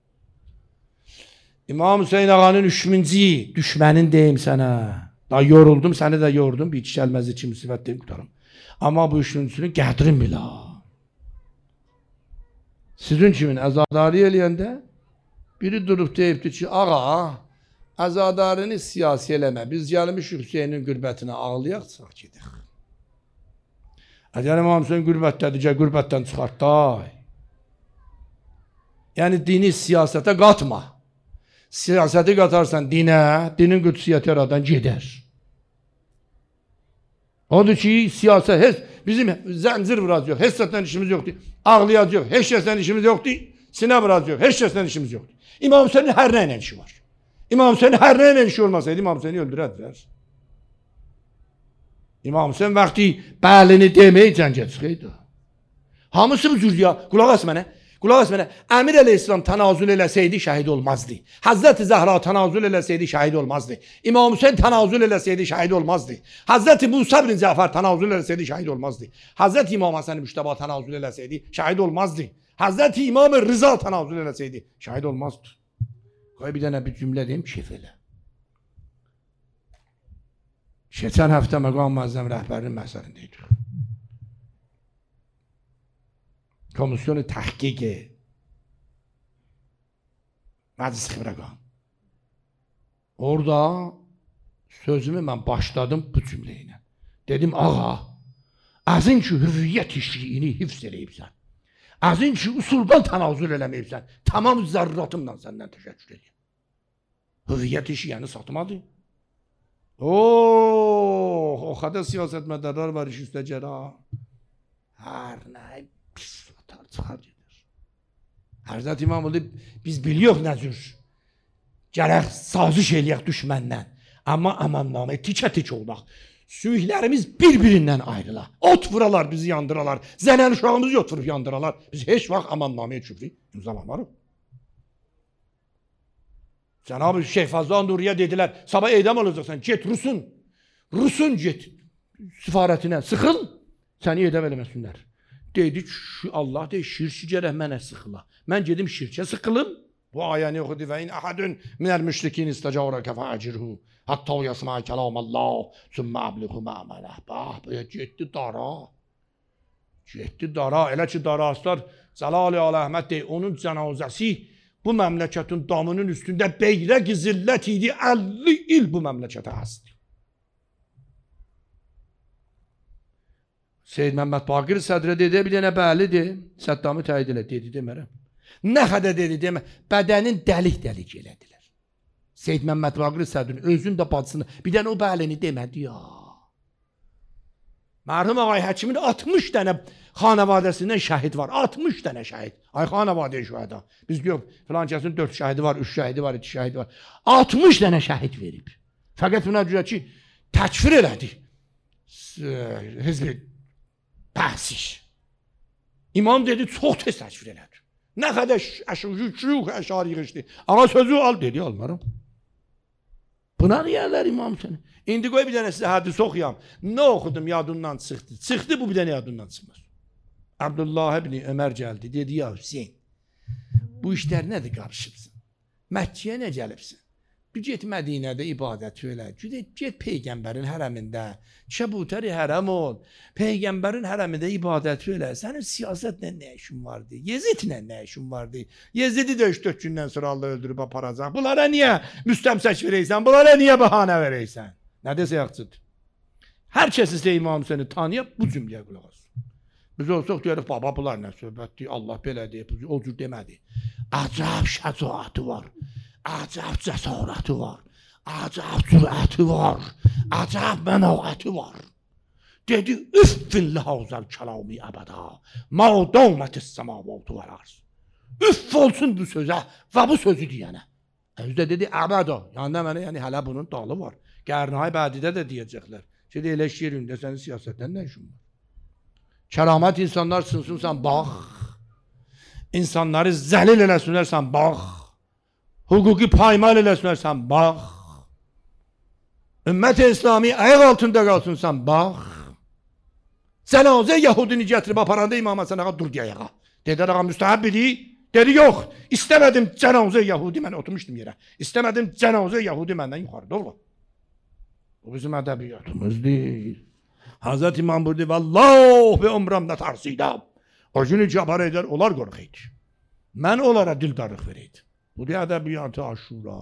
İmam Hüseyin ağanın düşmənin deyim sənə. Da yoruldum, səni də yordum. Bir iki gəlməz iki müsibət deyim qutarım. Amma bu üçüncüsünü qədrin bila. Sizin kimin əzadarı eləyəndə biri durub deyibdir ki, ağa, əzadarını siyasi eləmə. Biz gəlmişik Hüseynin qürbətinə ağlayaqsaq gedik. Əgər İmam Hüseyin qürbətdədir, qürbətdən çıxartday. Yəni dini siyasətə qatma. Siyasəti qatarsan dinə, dinin qüdsiyyəti yaradan gedər. Odur ki, siyaset, heç, bizim zəncir vuracaq yox, heç səslə işimiz yoxdur. Ağlayacaq yox, heç kəslə işimiz yoxdur. Sinə vuracaq yox, heç kəslə işimiz yoxdur. İmam Hüseynin hər nə ilə işi var. İmam Hüseynin hər nə ilə işi olmasaydı, İmam Hüseyni öldürədilər. İmam Hüseyin vaxtı bəlini deməyi cəngə çıxıydı. Hamısı bu cür ya, qulaq as mənə. Qulaq as mənə. Əmir əleyhissalam tənazül eləsəydi şəhid olmazdı. Həzrəti Zəhra tənazül eləsəydi şəhid olmazdı. İmam Hüseyin tənazül eləsəydi şəhid olmazdı. Həzrəti Musa bin Cəfər tənazül eləsəydi şəhid olmazdı. Həzrəti İmam Həsən Müştəba tənazül eləsəydi şəhid olmazdı. Həzrəti İmam Rıza tənazül eləsəydi şəhid olmazdı. Qoy bir dənə bir cümlə deyim, kef elə. Keçən həftə Məqam Müəzzəm rəhbərinin məhzərindəydik. Komisyon təhqiq Məclis Xibrəqan. Orada sözümü mən başladım bu cümlə ilə. Dedim, ağa, əzin ki hüviyyət işliyini hifz eləyibsən. Əzin ki usuldan tənazül eləməyibsən. Tamam zərratımla səndən təşəkkür edirəm. Hüviyyət işi yəni satmadı. O kadar siyaset medarlar var iş üstə gəra. Hər nə pis atar çıxar gedir. Həzrət İmam oldu, biz biliyoruz nə cür. Gərək saziş eləyək düşməndən. Amma amannamə tikə-tik olaq. Sümüklərimiz bir-birindən ayrılar. Ot vuralar, bizi yandıralar. Zənən uşağımızı ot vurub yandıralar. Biz heç vaxt amannaməyə küfrü imzalamarıq. Cenab-ı Şeyh Fazla Nuriye dediler, sabah edam olacaksan, get Rusun get sifaretine, sıkıl, seni edam eləməsinlər. Dedik, Allah deyir, şirki gərək mənə sıxıla. Mən gedim şirkə sıxılım, bu ayəni oxudu və in əhədün minəl müşrikin istəcavra kəfə əcirhu, hatta yasma kəlam Allah, sümmə əbliğu mə'mələ. Bax, getdi dara. Getdi dara, elə ki daraslar, Cəlal-i Əhməd deyir, onun cənazəsi, bu məmləkətin damının üstündə beyrək zillət idi, 50 il bu məmləkətə həsdi. Seyyid Məhəmməd Baqir sədrə dedi, bir dənə bəlidir, Səddamı təyid elə, dedi demərəm. Nə qədər dedi demə, bədənin dəlik-dəlik elədilər. Seyyid Məhəmməd Baqir sədrin özün də bacısını, bir dənə o bəlini demədi ya. Mərhum ağay həkimin 60 dənə xanavadəsindən şəhid var. 60 dənə şəhid. Ay xanavadəyə şəhida. Biz yox, filan kəsin 4 şəhidi var, 3 şəhidi var, 2 şəhidi var. 60 dənə şəhid verib. Fəqət buna görə ki, təkfir elədi. Hizbi pəhsiş. İmam dedi, çox tez təkfir elədi. Nə qədər əşari yığışdı. Ama sözü al dedi, almaram. Buna deyərlər İmam səni. İndi qoy bir dənə sizə hədis oxuyam. Nə oxudum yadından çıxdı. Çıxdı bu bir dənə yadından çıxmaz. Abdullah ibn Ömər gəldi. Dedi ya Hüseyin, bu işlər nədir qarışıbsın? Məkkəyə nə gəlibsin? Bir get Mədinədə ibadət elə. Get Peyğəmbərin hərəmində. Kəbutəri hərəm ol. Peyğəmbərin hərəmində ibadət elə. Sənin siyasətlə nə işin vardı? Yezidlə nə işin vardı? Yezidi də 3-4 gündən sonra Allah öldürüb aparacaq. Bunlara niyə müstəmsək verəysən? Bunlara niyə bəhanə verəysən? Nə desə yaxçıdır. Hər kəs isə İmam Hüseyni tanıyıb bu cümləyə qulaq asın. Biz olsaq deyərik, baba bunlar nə söhbətdir, Allah belə deyib, o cür demədi. Əcəb şəcaatı var, əcəb cəsarəti var, əcəb cürəti var, əcəb mənavəti var. Dedi, üffin ləhazəl kəlami əbədə, mədəmətis səmavatü vəl arz. Üff olsun bu sözə və bu sözü deyənə. Özdə dedi, əbədə, yəni hələ bunun dalı var. Qərnay bədidə də deyəcəklər. Şimdi elə iş yerində sənin siyasətdən nə işin var? Kəramət insanlar sınsunsan, bax. İnsanları zəlil eləsinərsən, bax. Hukuki paymal eləsinərsən, bax. Ümmət-i İslami ayaq altında qalsınsan, bax. Cənazə Yahudini gətirib aparanda İmam Həsən ağa dur deyə ayağa. Dedər ağa müstəhəb idi. Dedi, yox, istəmədim cənazə Yahudi, mən oturmuşdum yerə. İstəmədim cənazə Yahudi məndən yuxarıda ola. Bu bizim ədəbiyyatımız deyil. Hazreti İmam buyurdu, vallah ve umramda tarsiydim. O günü cabar eder, onlar qorxuydu. Mən onlara dildarlıq vereydim. Bu da ədəbiyyatı Aşura.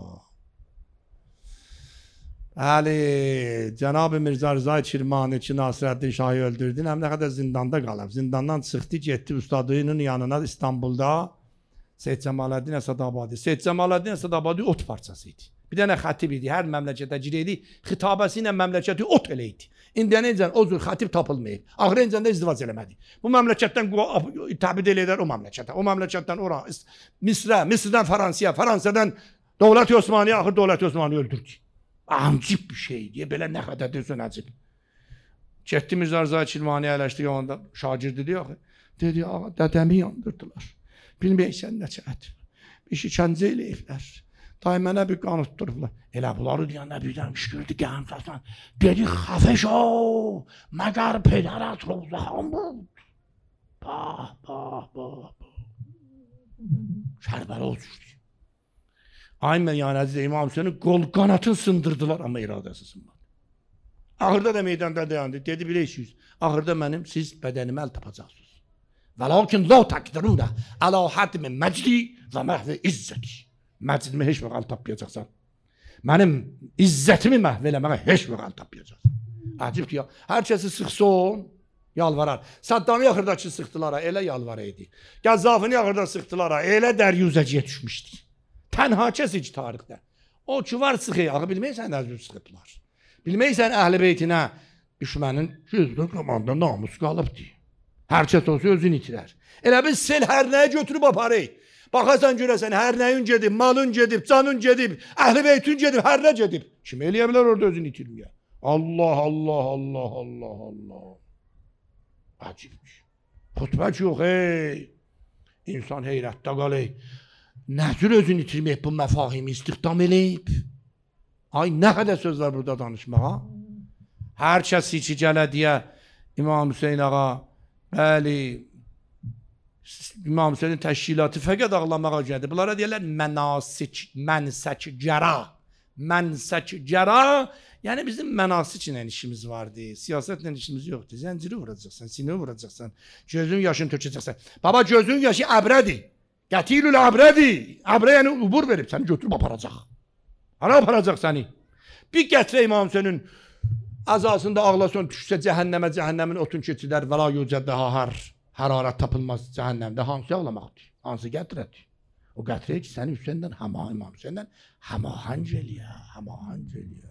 Bəli, Cənab-ı Mirzə Rıza Kirmani ki, Nasirəddin Şahı öldürdü, həm nə qədər zindanda qalıb. Zindandan çıxdı, getdi ustadının yanına İstanbulda. Seyyid Cemaləddin Əsədabadi. Seyyid Cemaləddin Əsədabadi ot parçasıydı. Bir dənə xətib idi, hər məmləkətə girəydi, xitabəsi ilə məmləkəti ot eləydi. İndiyənəcən o cür xətib tapılmayıb. Axırıncən də izdivac eləmədi. Bu məmləkətdən təbid eləyirlər o məmləkətə, o məmləkətdən ora, Misrə, Misrdən Fransaya, Fransadan Dövlət-i Osmaniyə, axır Dövlət-i Osmaniyə öldürdü. Acib bir şeydi, belə nə qədər desən acib. Getdi Mirzə Rza Kirmaniyə əyləşdik, onda şagirdi deyək. Dedi, ağa, dədəmi yandırdılar. Bilməyəsən nə çətir. Bir şikəncə eləyiblər. Day mənə bir qan tutturublar. Elə bunları deyəndə birdən müşkürdü gəmsəsən. Dedi, xəfəş o, məgər pedərət Rozəhan bud. Bah, bah, bah, bah. Kərbələ oluşdu. Aynen yani Aziz İmam Hüseyin'in kol kanatını sındırdılar ama iradesi sınmadı. Ahırda da meydanda dayandı. Dedi bilirsiniz. Ahırda benim siz bedenimi el tapacaksınız. Velakin la takdirune ala hadmi mecdi ve mehve izzeti. Mecdimi hiç vakit el tapmayacaksan. Benim izzetimi mehvelemeye hiç vakit el tapmayacaksın. Acib ki ya. Herkesi sıksın. Yalvarar. Saddam'ı ahırdaki sıktılara elə yalvaraydı. Qəzzafini ahırda sıktılara elə dəryüzəciyə düşmüşdü. Tənha kəs heç tarixdə. O ki var sıxı yağı bilməysən əzül sıxıblar. Bilməysən əhl-i beytinə düşmənin gözünün qabağında namus qalıbdır. Hər kəs olsa özünü itirər. Elə biz sel hər nəyə götürüb aparır. Baxasan görəsən hər nəyin gedib, malın gedib, canın gedib, əhl-i beytün gedib, hər nə gedib. Kim eləyə bilər orada özünü itirməyə? Allah, Allah, Allah, Allah, Allah. Acibdir. Xutbə ki yox, İnsan heyrətdə qalır. Nə cür özünü itirməyib bu məfahimi istiqdam eləyib? Ay, nə qədər söz var burada danışmağa? Hər kəs içi gələ deyə İmam Hüseyin ağa, bəli, İmam Hüseynin təşkilatı fəqət ağlamağa gəldi. Bunlara deyərlər mənasik, mənsəkgəra. Mənsəkgəra, yəni bizim mənasik ilə işimiz vardı. Siyasətlə işimiz yoxdur. Zənciri vuracaqsan, sinir vuracaqsan, gözün yaşını tökəcəksən. Baba gözün yaşı əbrədir. Qətilül əbrədir. Əbrə yəni ubur verib səni götürüb aparacaq. Hara aparacaq səni? Bir gətirə İmam Hüseynin əzasında ağlasın, düşsə cəhənnəmə, cəhənnəmin otun keçidər və la yücəddə har. Hərarət tapılmaz cəhənnəmdə. Hansı ağlamaqdır? Hansı gətirədir? O gətirək ki, səni Hüseyndən İmam Hüseyndən həmahəng eləyə, həmahəng eləyə.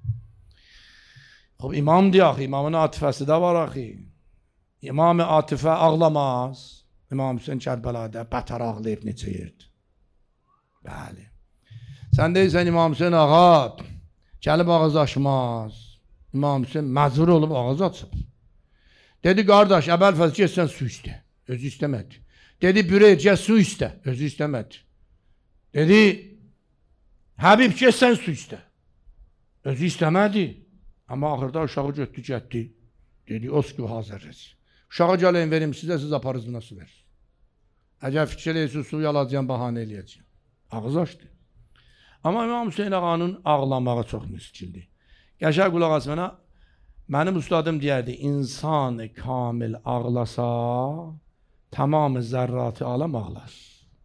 Xob, imam deyək, imamın atifəsi də var axı. İmam-ı atifə ağlamaz. İmam Hüseyin Kərbəladə bətər ağlayıb neçə yerdir. Bəli. Sən deyirsən İmam Hüseyin ağa, gəlib ağız açmaz. İmam Hüseyin məzur olub ağız açıb. Dedi, qardaş, əvvəl-fəz gəlsən su istə. Özü istəmədi. Dedi, bürey, gəl su istə. Özü istəmədi. Dedi, Həbib, gəlsən su istə. Özü istəmədi. Amma axırda uşağı götdü, getdi. Dedi, osku hazırız. Uşağı gəlin verim sizə, siz aparızına su verir. Əgər fikir eləyəsin, suyu alacağım, bahanə eləyəcəm. Ağız açdı. Amma İmam Hüseyin ağanın ağlamağı çox miskildi. Qəşər qulaq as mənə, mənim ustadım deyərdi, insan-ı kamil ağlasa, tamamı zərratı aləm ağlar.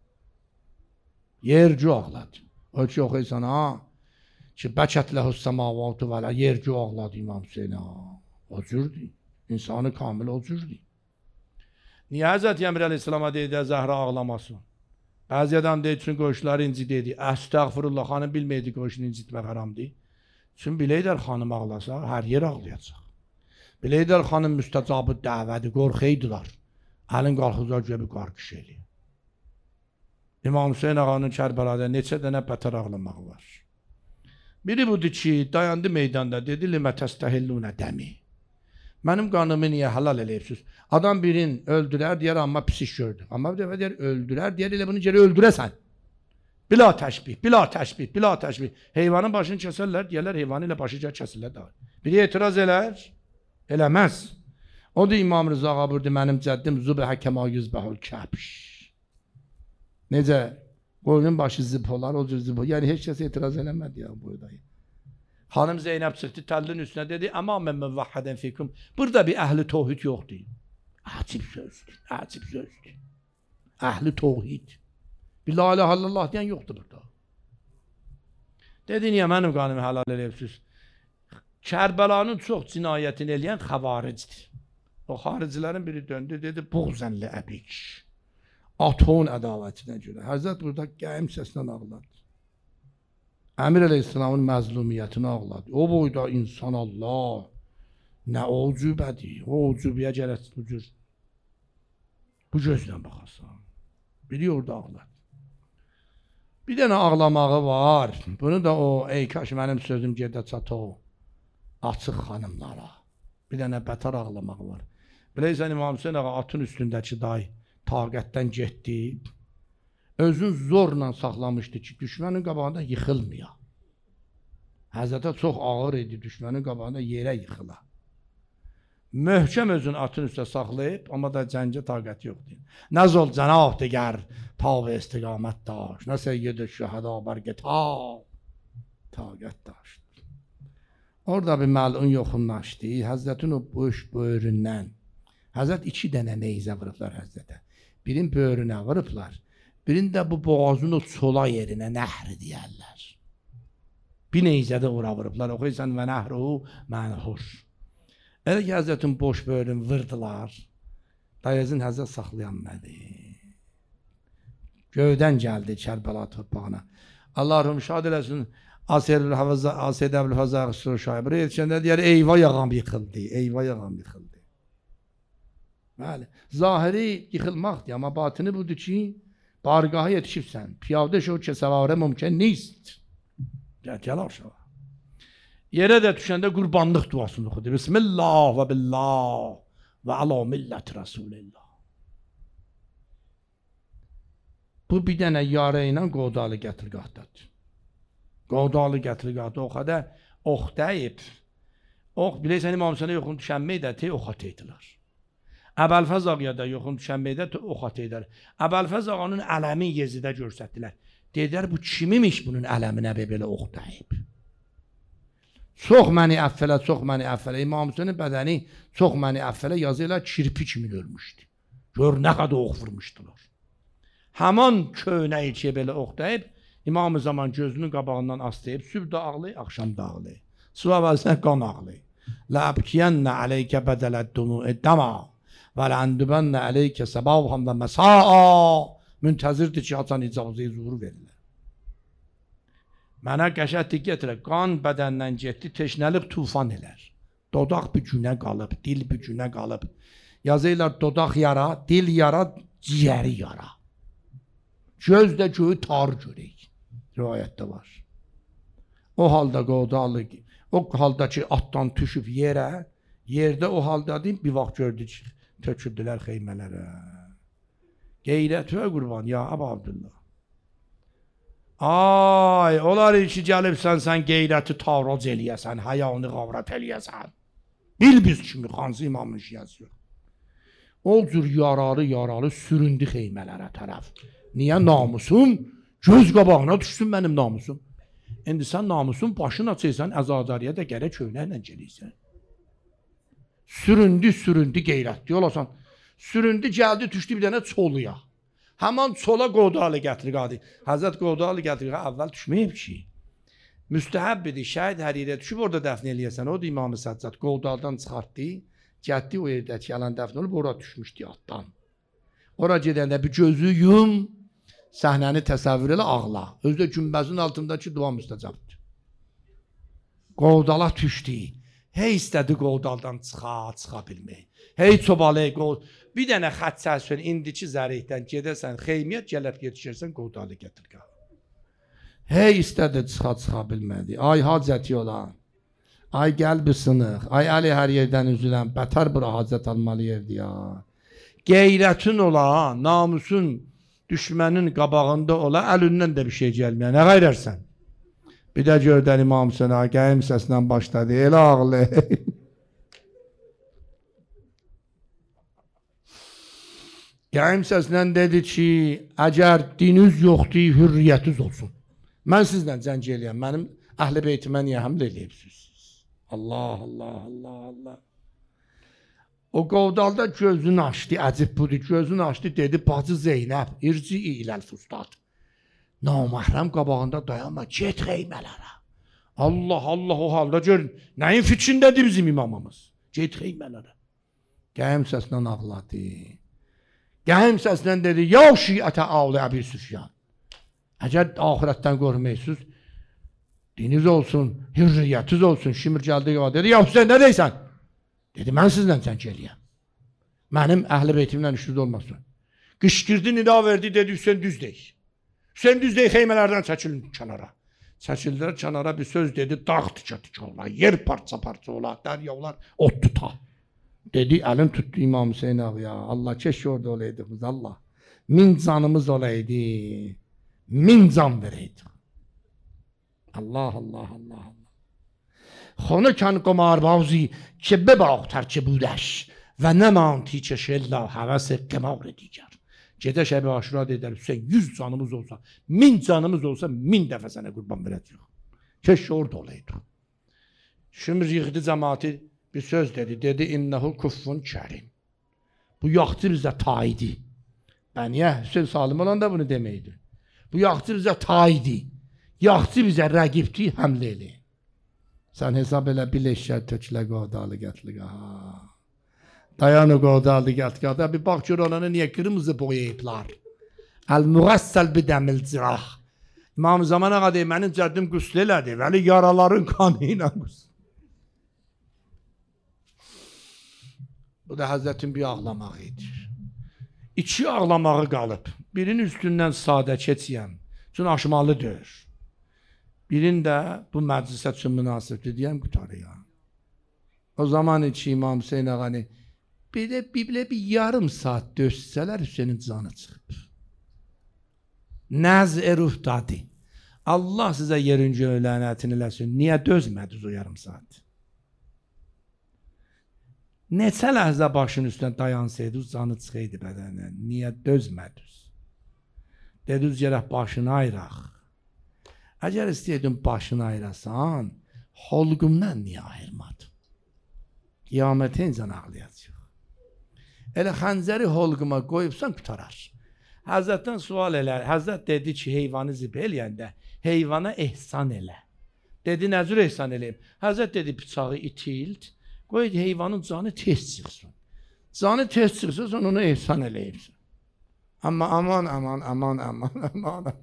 Yercu ağladı. O ki oxuysan ha, ki bəkət ləhus səmavatı vələ, yercu ağladı İmam Hüseyin ağa. O cürdür. İnsanı kamil o cürdür. Niyə Həzrət Əmir Əleyhisselama deyir, Zəhra ağlamasın? Bəzi adam deyir, üçün qoşuları incid dedi. Əstəğfirullah, xanım bilməydi qoşunu incitmək haramdır. Çünki biləylər xanım ağlasa, hər yer ağlayacaq. Biləylər xanım müstəcabı dəvədi, qorxeydilar. Əlin qalxızlar görə bir qarqış eləyir. İmam Hüseyin ağanın Kərbəladə neçə dənə bətər ağlamağı var. Biri budur ki, dayandı meydanda, dedi, limə təstəhillunə dəmi. Mənim qanımı niyə halal eləyibsiz? Adam birin öldürər, deyər, amma pis iş gördü. Amma bir dəfə deyər, öldürər, deyər, elə bunu geri öldürəsən. Bila təşbih, bila təşbih, bila təşbih. Heyvanın başını kəsərlər, deyərlər, heyvanı ilə başı gəl kəsirlər də. Biri etiraz elər, eləməz. O da İmam Rıza ağa burdu, mənim cəddim zübə həkəmə yüzbəhül kəbş. Necə? Qoyunun başı zib olar, o cür zib olar. Yəni, heç kəs etiraz eləmədi ya bu dayı. Hanım Zeynəb çıxdı təllin üstünə dedi, əmamən müvəhhədən fikum. Burada bir əhli tohid yoxdur. Əcib sözdür, əcib sözdür. Əhli tohid. Bir la ilahe illallah deyən yoxdur burada. Dedi, niyə mənim qanımı halal eləyibsiz? Kərbəlanın çox cinayətini eləyən xavaricdir. O xaricilərin biri döndü, dedi, buğzənli əbik. Aton ədalətinə görə. Həzrət burada qəm səsinə ağladı. Əmir əleyhissalamın məzlumiyyətini ağladı. O boyda insan Allah nə o ucubədir. O ucubiyə gələt bu cür. Bu gözlə baxarsan. Biri orada ağladı. Bir dənə ağlamağı var. Bunu da o, ey kaş mənim sözüm gedə çat o açıq xanımlara. Bir dənə bətər ağlamağı var. Biləysən İmam Hüseyin ağa atın üstündəki day taqətdən getdi. Özün zorla saxlamışdı ki, düşmənin qabağında yıxılmaya. Həzrətə çox ağır idi, düşmənin qabağında yerə yıxıla. Möhkəm özün atın üstə saxlayıb, amma da cəngə taqət yoxdur. Nəzol cənab digər tav istiqamət daş, nə seyyid-i şühəda bərgeta taqət daşdı. Orada bir məlun yoxunlaşdı, Həzrətin o boş böyründən. Həzrət 2 dənə neyzə vırıblar Həzrətə. Birin böyrünə vırıblar, birin də bu boğazın o sola yerinə nəhr deyərlər. Bir neyzədə ora vırıblar, oxuysan və nəhruhu mənhur. Elə ki, Həzrətin boş böyrünü vırdılar, Dayazın Həzrət saxlayanmadı. Göydən gəldi Kərbəla torpağına. Allah rəhmə şad eləsin, Asiyyə Əbülhəzə Əqsur şaibiri yetişəndə deyər, eyva yağam yıxıldı, eyva yağam yıxıldı. Bəli, zahiri yıxılmaqdır, amma batını budur ki, bargaha yetişibsən, piyadə şo kəsəvarə mümkün neyist. Gəl aşağı. Yerə də düşəndə qurbanlıq duasını oxudu. Bismillah və billah və ala millət Rasulillah. Bu bir dənə yarə ilə qodalı gətirgahdadır. Qodalı gətirgahda oxada ox dəyib. Ox, biləysən İmam Hüseyinə yoxun düşənmək də ox ataydılar. Əbəlfəz ağaya da yoxun düşənmək də ox ataydılar. Əbəlfəz ağanın ələmi Yezidə görsətdilər. Dedilər, bu kimimiş bunun ələminə belə ox dəyib. Çox məni əffələ, çox məni əffələ. İmam Hüseynin bədəni çox məni əffələ yazıyla kirpi kimi ölmüşdü. Gör nə qədər ox vurmuşdular. Həman köynəyi ki, belə ox dəyib, İmam-ı Zaman gözünün qabağından astayıb, sübh da ağlayıb, axşam da ağlayıb. Sıva vəzinə qan ağlayıb. Ləbkiyənnə əleykə bədələddunu eddəma və ləndübənnə əleykə səbavhəm və məsaa müntəzirdir ki, açan icazəyi zuhur verirlər. Mənə qəşətlik gətirək, qan bədəndən getdi, teşnəlik tufan elər. Dodaq bir günə qalıb, dil bir günə qalıb. Yazıylar dodaq yara, dil yara, ciyəri yara. Göz də göyü tar görək. Rivayətdə var. O halda qodalı, o halda ki atdan düşüb yerə, yerdə o halda deyim, bir vaxt gördük, töküldülər xeymələrə. Qeyrət və qurban, ya Əbu Abdullah. Ay, onlar ki gəlibsən, sən qeyrəti tavroz eləyəsən, həyanı qavrət eləyəsən. Bil biz kimi Xansı İmamın şiyəsi yox. O cür yaralı süründü xeymələrə tərəf. Niyə namusum? Göz qabağına düşsün mənim namusum. İndi sən namusun başını açıysan, əzadariyə də gərək köynəklə gəliysən. Süründü qeyrətli olasan. Süründü, gəldi, düşdü bir dənə çoluya. Həman çola qodalı gətirqadı. Həzrət qodalı gətirqadı əvvəl düşməyib ki. Müstəhəb idi, şəhid hər yerə düşüb orada dəfn eləyəsən. O da İmam-ı Səccad qodaldan çıxartdı. Getdi o yerdəki yalan dəfn olub, ora düşmüşdü atdan. Ora gedəndə bir gözü yum, səhnəni təsəvvür elə ağla. Özdə günbəzin altındakı dua müstəcabdır. Qodala düşdü. Hey istədi qodaldan çıxa bilmək. Hey çobalı qod. Bir dənə xət səhsün, indiki zərəkdən gedəsən, xeymiyyət gəlib yetişirsən, qodalı gətirqə. Hey istədi çıxa bilmədi. Ay hacəti olan, ay qəlbi sınıq, ay əli hər yerdən üzülən, bətər bura hacət almalı yerdi ya. Qeyrətin ola, namusun düşmənin qabağında ola, əlindən də bir şey gəlməyən, nə qayrərsən? Bir də gördən İmam Hüseyin ağa, qəyim səsindən başladı, elə ağlı. Qəyim səsindən dedi ki, əgər dininiz yoxdur, hürriyyətiz olsun. Mən sizlə cəng eləyəm, mənim əhl-i beytimə niyə həmlə eləyibsiniz? Allah, Allah, Allah, Allah. O qovdalda gözünü açdı, əcib budur, gözünü açdı, dedi, bacı Zeynəb, irci iləl fustad. Namahrəm qabağında dayanma, get xeymələrə. Allah, Allah, o halda görün, nəyin fikrindədir bizim imamımız? Get xeymələrə. Qəyim səsindən ağladı. Qəhim səslə dedi, ya şiətə ağlı Əbi Süfyan. Əgər ahirətdən qorxmayısınız, diniz olsun, hürriyyətiz olsun. Şimir gəldi ya dedi, ya Hüseyin nə deysən? Dedi, mən sizlə cəng eləyəm. Mənim əhl-i beytimlə işiniz olmasın. Qışqırdı, nida verdi, dedi, Hüseyin düz deyil. Hüseyin düz deyil, xeymələrdən çəkilin kənara. Çəkildilər kənara, bir söz dedi, dağ tikə-tikə olar, yer parça-parça olar, dərya olar, ot tutar. Dedi, əlin tutdu İmam Hüseyin ağaya, Allah keşke orada olaydıq, Allah. 1000 canımız olaydı, 1000 can vereydik. Allah, Allah, Allah, Allah. Xonəkən qomarbazی که بباختر که بودش و نمانتی که شلا havas قمار دیگر. Gecə şəbi aşura dedər, Hüseyin 100 canımız olsa, 1000 canımız olsa 1000 dəfə sənə qurban verəcək. Keşke orada olaydı. Şimir yıxdı cəmaati, bir söz dedi, dedi, innəhu kuffun kərim. Bu yaxçı bizə taidi. Ben ya Hüseyin Salim olan da bunu demeydi. Bu yaxçı bizə taidi. Yaxçı bizə rəqibdi, həmlə elə. Sən hesab elə bileşər töklə qadalı qətliqə. Dayan o qadalı qətliqə. Bir bax gör olanı niyə qırmızı boyayıblar. Əl-müğəssəl bidəmil cirah. İmam Zaman ağa deyir, mənim cəddim qüsl elədi, vəli yaraların kanı ilə qüsl. Bu da Həzrətin bir ağlamağı idi. İki ağlamağı qalıb. Birinin üstündən sadə keçiyəm. Üçün aşmalıdır. Birin də bu məclisə üçün münasibdir deyəm, qutarıyam. O zaman içi İmam Hüseyin ağani bir yarım saat dözsələr Hüseynin canı çıxıb. Nəz-i ruh dadı. Allah sizə yerin göylənətini eləsin. Niyə dözmədiniz o yarım saat? Neçə ləhzə başın üstündən dayansaydı, canı çıxıydı bədəndən. Niyə dözmədiniz? Dediniz, gərək başını ayıraq. Əgər istəydin başını ayırasan, holqumdan niyə ayırmadın? Qiyamətə insan ağlayacaq. Elə xəncəri holquma qoyubsan, qutarar. Həzrətdən sual elə. Həzrət dedi ki, heyvanı zib eləyəndə, heyvana ehsan elə. Dedi, nə cür ehsan eləyim? Həzrət dedi, bıçağı itild, qoy heyvanın canı tez çıxsın. Canı tez çıxsın, sonra onu ehsan eləyirsən. Amma aman.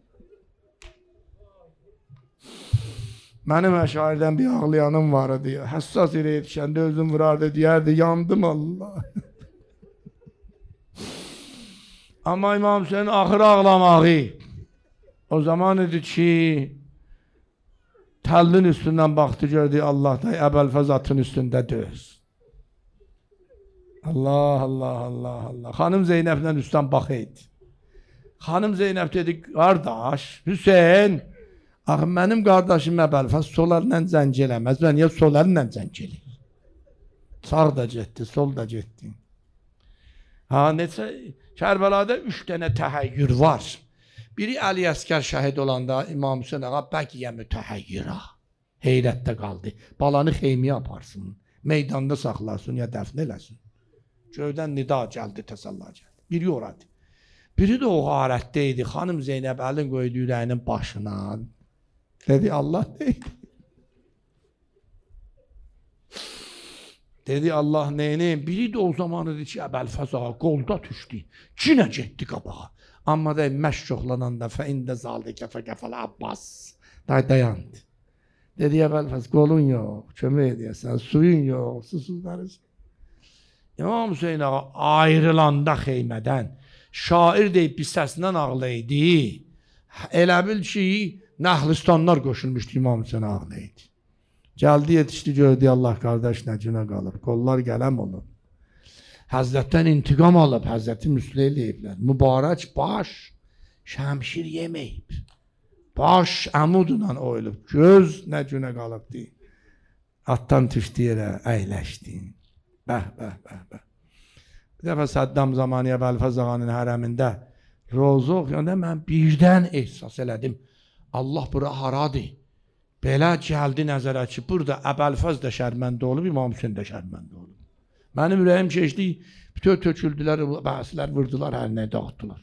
Mənim əşairdən bir ağlayanım var idi. Həssas ilə yetişəndə özüm vurardı, deyərdi, yandım Allah. Amma İmam Hüseyin axır ağlamağı. O zaman idi ki, təllin üstündən baxdı, gördü Allah da Əbəlfəz atın üstündə döz. Allah. Xanım Zeynəblə üstdən baxıydı. Xanım Zeynəb dedi, qardaş, Hüseyin, axı mənim qardaşım Əbəlfəz solarla zəng eləməz, mən ya solarla zəng eləyir. Sağ da getdi, sol da getdi. Neçə, Kərbəlada 3 dənə təhəyyür var. Biri Əli Əsgər şəhid olanda İmam Hüseyin ağa bəqiyə mütəhəyyirə. Heyrətdə qaldı. Balanı xeymiyə aparsın, meydanda saxlasın ya dəfn eləsin. Göydən nida gəldi, təsəlla gəldi. Biri oradı. Biri də o qarətdə idi. Xanım Zeynəb əlin qoydu ürəyinin başına. Dedi, Allah neydi? Dedi, Allah neyini? Biri də o zaman dedi ki, Əbəlfəz ağa qolda düşdü. Cinə getdi qabağa. Amma da məşq yoxlananda fəində zaldikə fəqəfəl Abbas. Dayandı. Dedi, Əbəlfəz, qolun yox, kömək edəyəsən, suyun yox, susuzlarısan. İmam Hüseyin ağa ayrılanda xeymədən, şair deyib bir səsindən ağlaydı. Elə bil ki, Nəxlistanlar qoşulmuşdu İmam Hüseyin ağlaydı. Gəldi yetişdi, gördü Allah qardaş nə günə qalıb, qollar qələm olub. Həzrətdən intiqam alıb, Həzrəti müslə eləyiblər. Mübarək baş, şəmşir yeməyib. Baş əmudla oyulub, göz nə günə qalıbdı. Atdan düşdü yerə, əyləşdi. Bəh. Bir dəfə Səddam zamanı Əbəlfəz ağanın hərəmində rozu oxuyanda mən birdən ehsas elədim. Allah bura haradır? Belə gəldi nəzərə ki, burada Əbəlfəz də şərməndə olub, İmam Hüseyin də şərməndə olub. Mənim ürəyim keçdi, bütün töküldülər, bəhslər vurdular, hər nəyə dağıtdılar.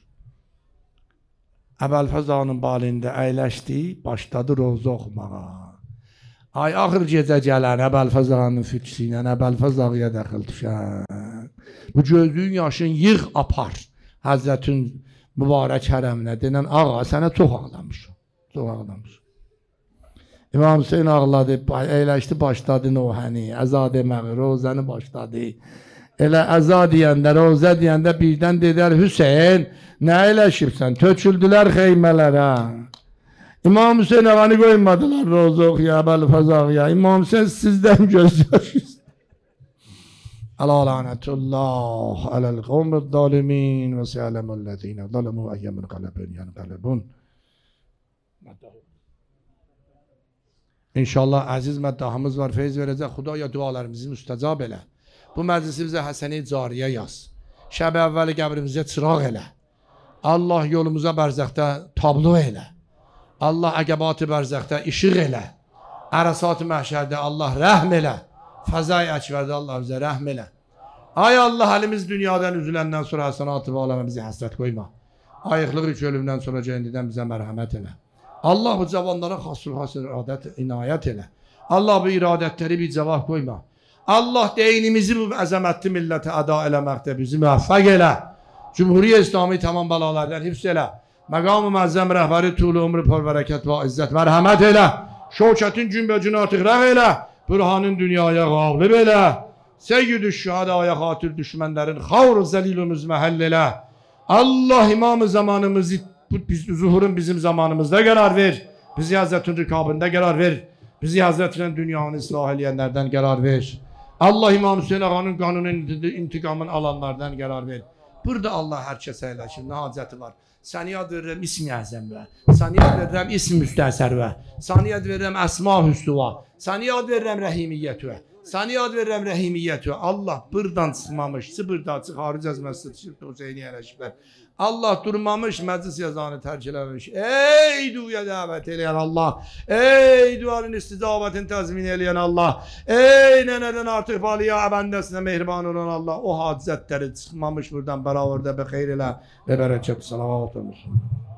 Əbəlfəz ağanın balində əyləşdi, başladı rozu oxumağa. Ay, axır gecə gələn Əbəlfəz ağanın füksiylə, Əbəlfəz ağaya dəxil düşən. Bu gözlüyün yaşın yığ apar. Həzrətin mübarək hərəminə denən ağa sənə çox ağlamışam. Çox ağlamışam. İmam Hüseyin ağladı, əyləşdi başladı Nuhəni, əza deməyi, rozəni başladı. Elə əza deyəndə, rozə deyəndə birdən dedər, Hüseyin, nə əyləşibsən? Töküldülər xeymələrə. İmam Hüseyin ağanı qoymadılar rozə oxuya, bəli fəzağıya. İmam Hüseyin sizdən gözləşir. Ələ lənətullah, ələl qavmid zalimin və siyələməllezine zalimu əyyəmin qələbun, yəni qələbun. İnşallah əziz məddahımız var, feyz verəcək. Xudaya dualarımızı müstəcab elə. Bu məclisi bizə həsəni cariyə yaz. Şəb əvvəli qəbrimizə çıraq elə. Allah yolumuza bərzəxdə tablo elə. Allah əqəbatı bərzəxdə işıq elə. Ərəsat-ı məhşərdə Allah rəhm elə. Fəzai əkvərdə Allah bizə rəhm elə. Ay Allah, əlimiz dünyadan üzüləndən sonra həsənatı və aləmə bizi həsrət qoyma. Ayıqlıq üç ölümdən sonra cəhənnədən bizə mərhəmət elə. Allah bu cavanlara xasır adət inayət elə. Allah bu iradətləri bir cavab qoyma. Allah deynimizi bu əzəmətli millətə əda eləməkdə bizi müvəffəq elə. Cümhuriyyə İslami tamam balalardan hifz elə. Məqam-ı məzzəm rəhbəri tulu ömrü pərvərəkət və izzət mərhəmət elə. Şövkətin cümbəcünü artıq rəv elə. Bürhanın dünyaya qalib elə. Seyyid-ü şühədaya xatir düşmənlərin xavr-ı zəlil-ü müzməhəll elə. Allah imam-ı zamanımızı zuhurun bizim zamanımızda qərar ver. Bizi Həzrətin rikabında qərar ver. Bizi Həzrətin dünyanın islah eləyənlərdən qərar ver. Allah İmam Hüseyin ağanın qanunun intiqamını alanlardan qərar ver. Burada Allah hər kəsə eləşir, nə hacəti var. Səni yad verirəm ismi əzəm və, səni yad verirəm ismi müstəsər və, səni yad verirəm əsma hüsnüva, səni yad verirəm rəhimiyyətü. Səni yad verirəm rəhimiyyətü. Allah buradan çıxmamış, sıbırdan çıx, xaric az məsəl Hüseyni yerləşiblər. Allah durmamış, məclis yazanı tərk eləmiş. Ey duya dəvət eləyən Allah, ey duanın istizabətini təzmin eləyən Allah, ey nənədən artıq baliya əbəndəsinə mehriban olan Allah, o hadisətləri çıxmamış buradan bəravərdə bə xeyr elə və bərəkət salavat olsun.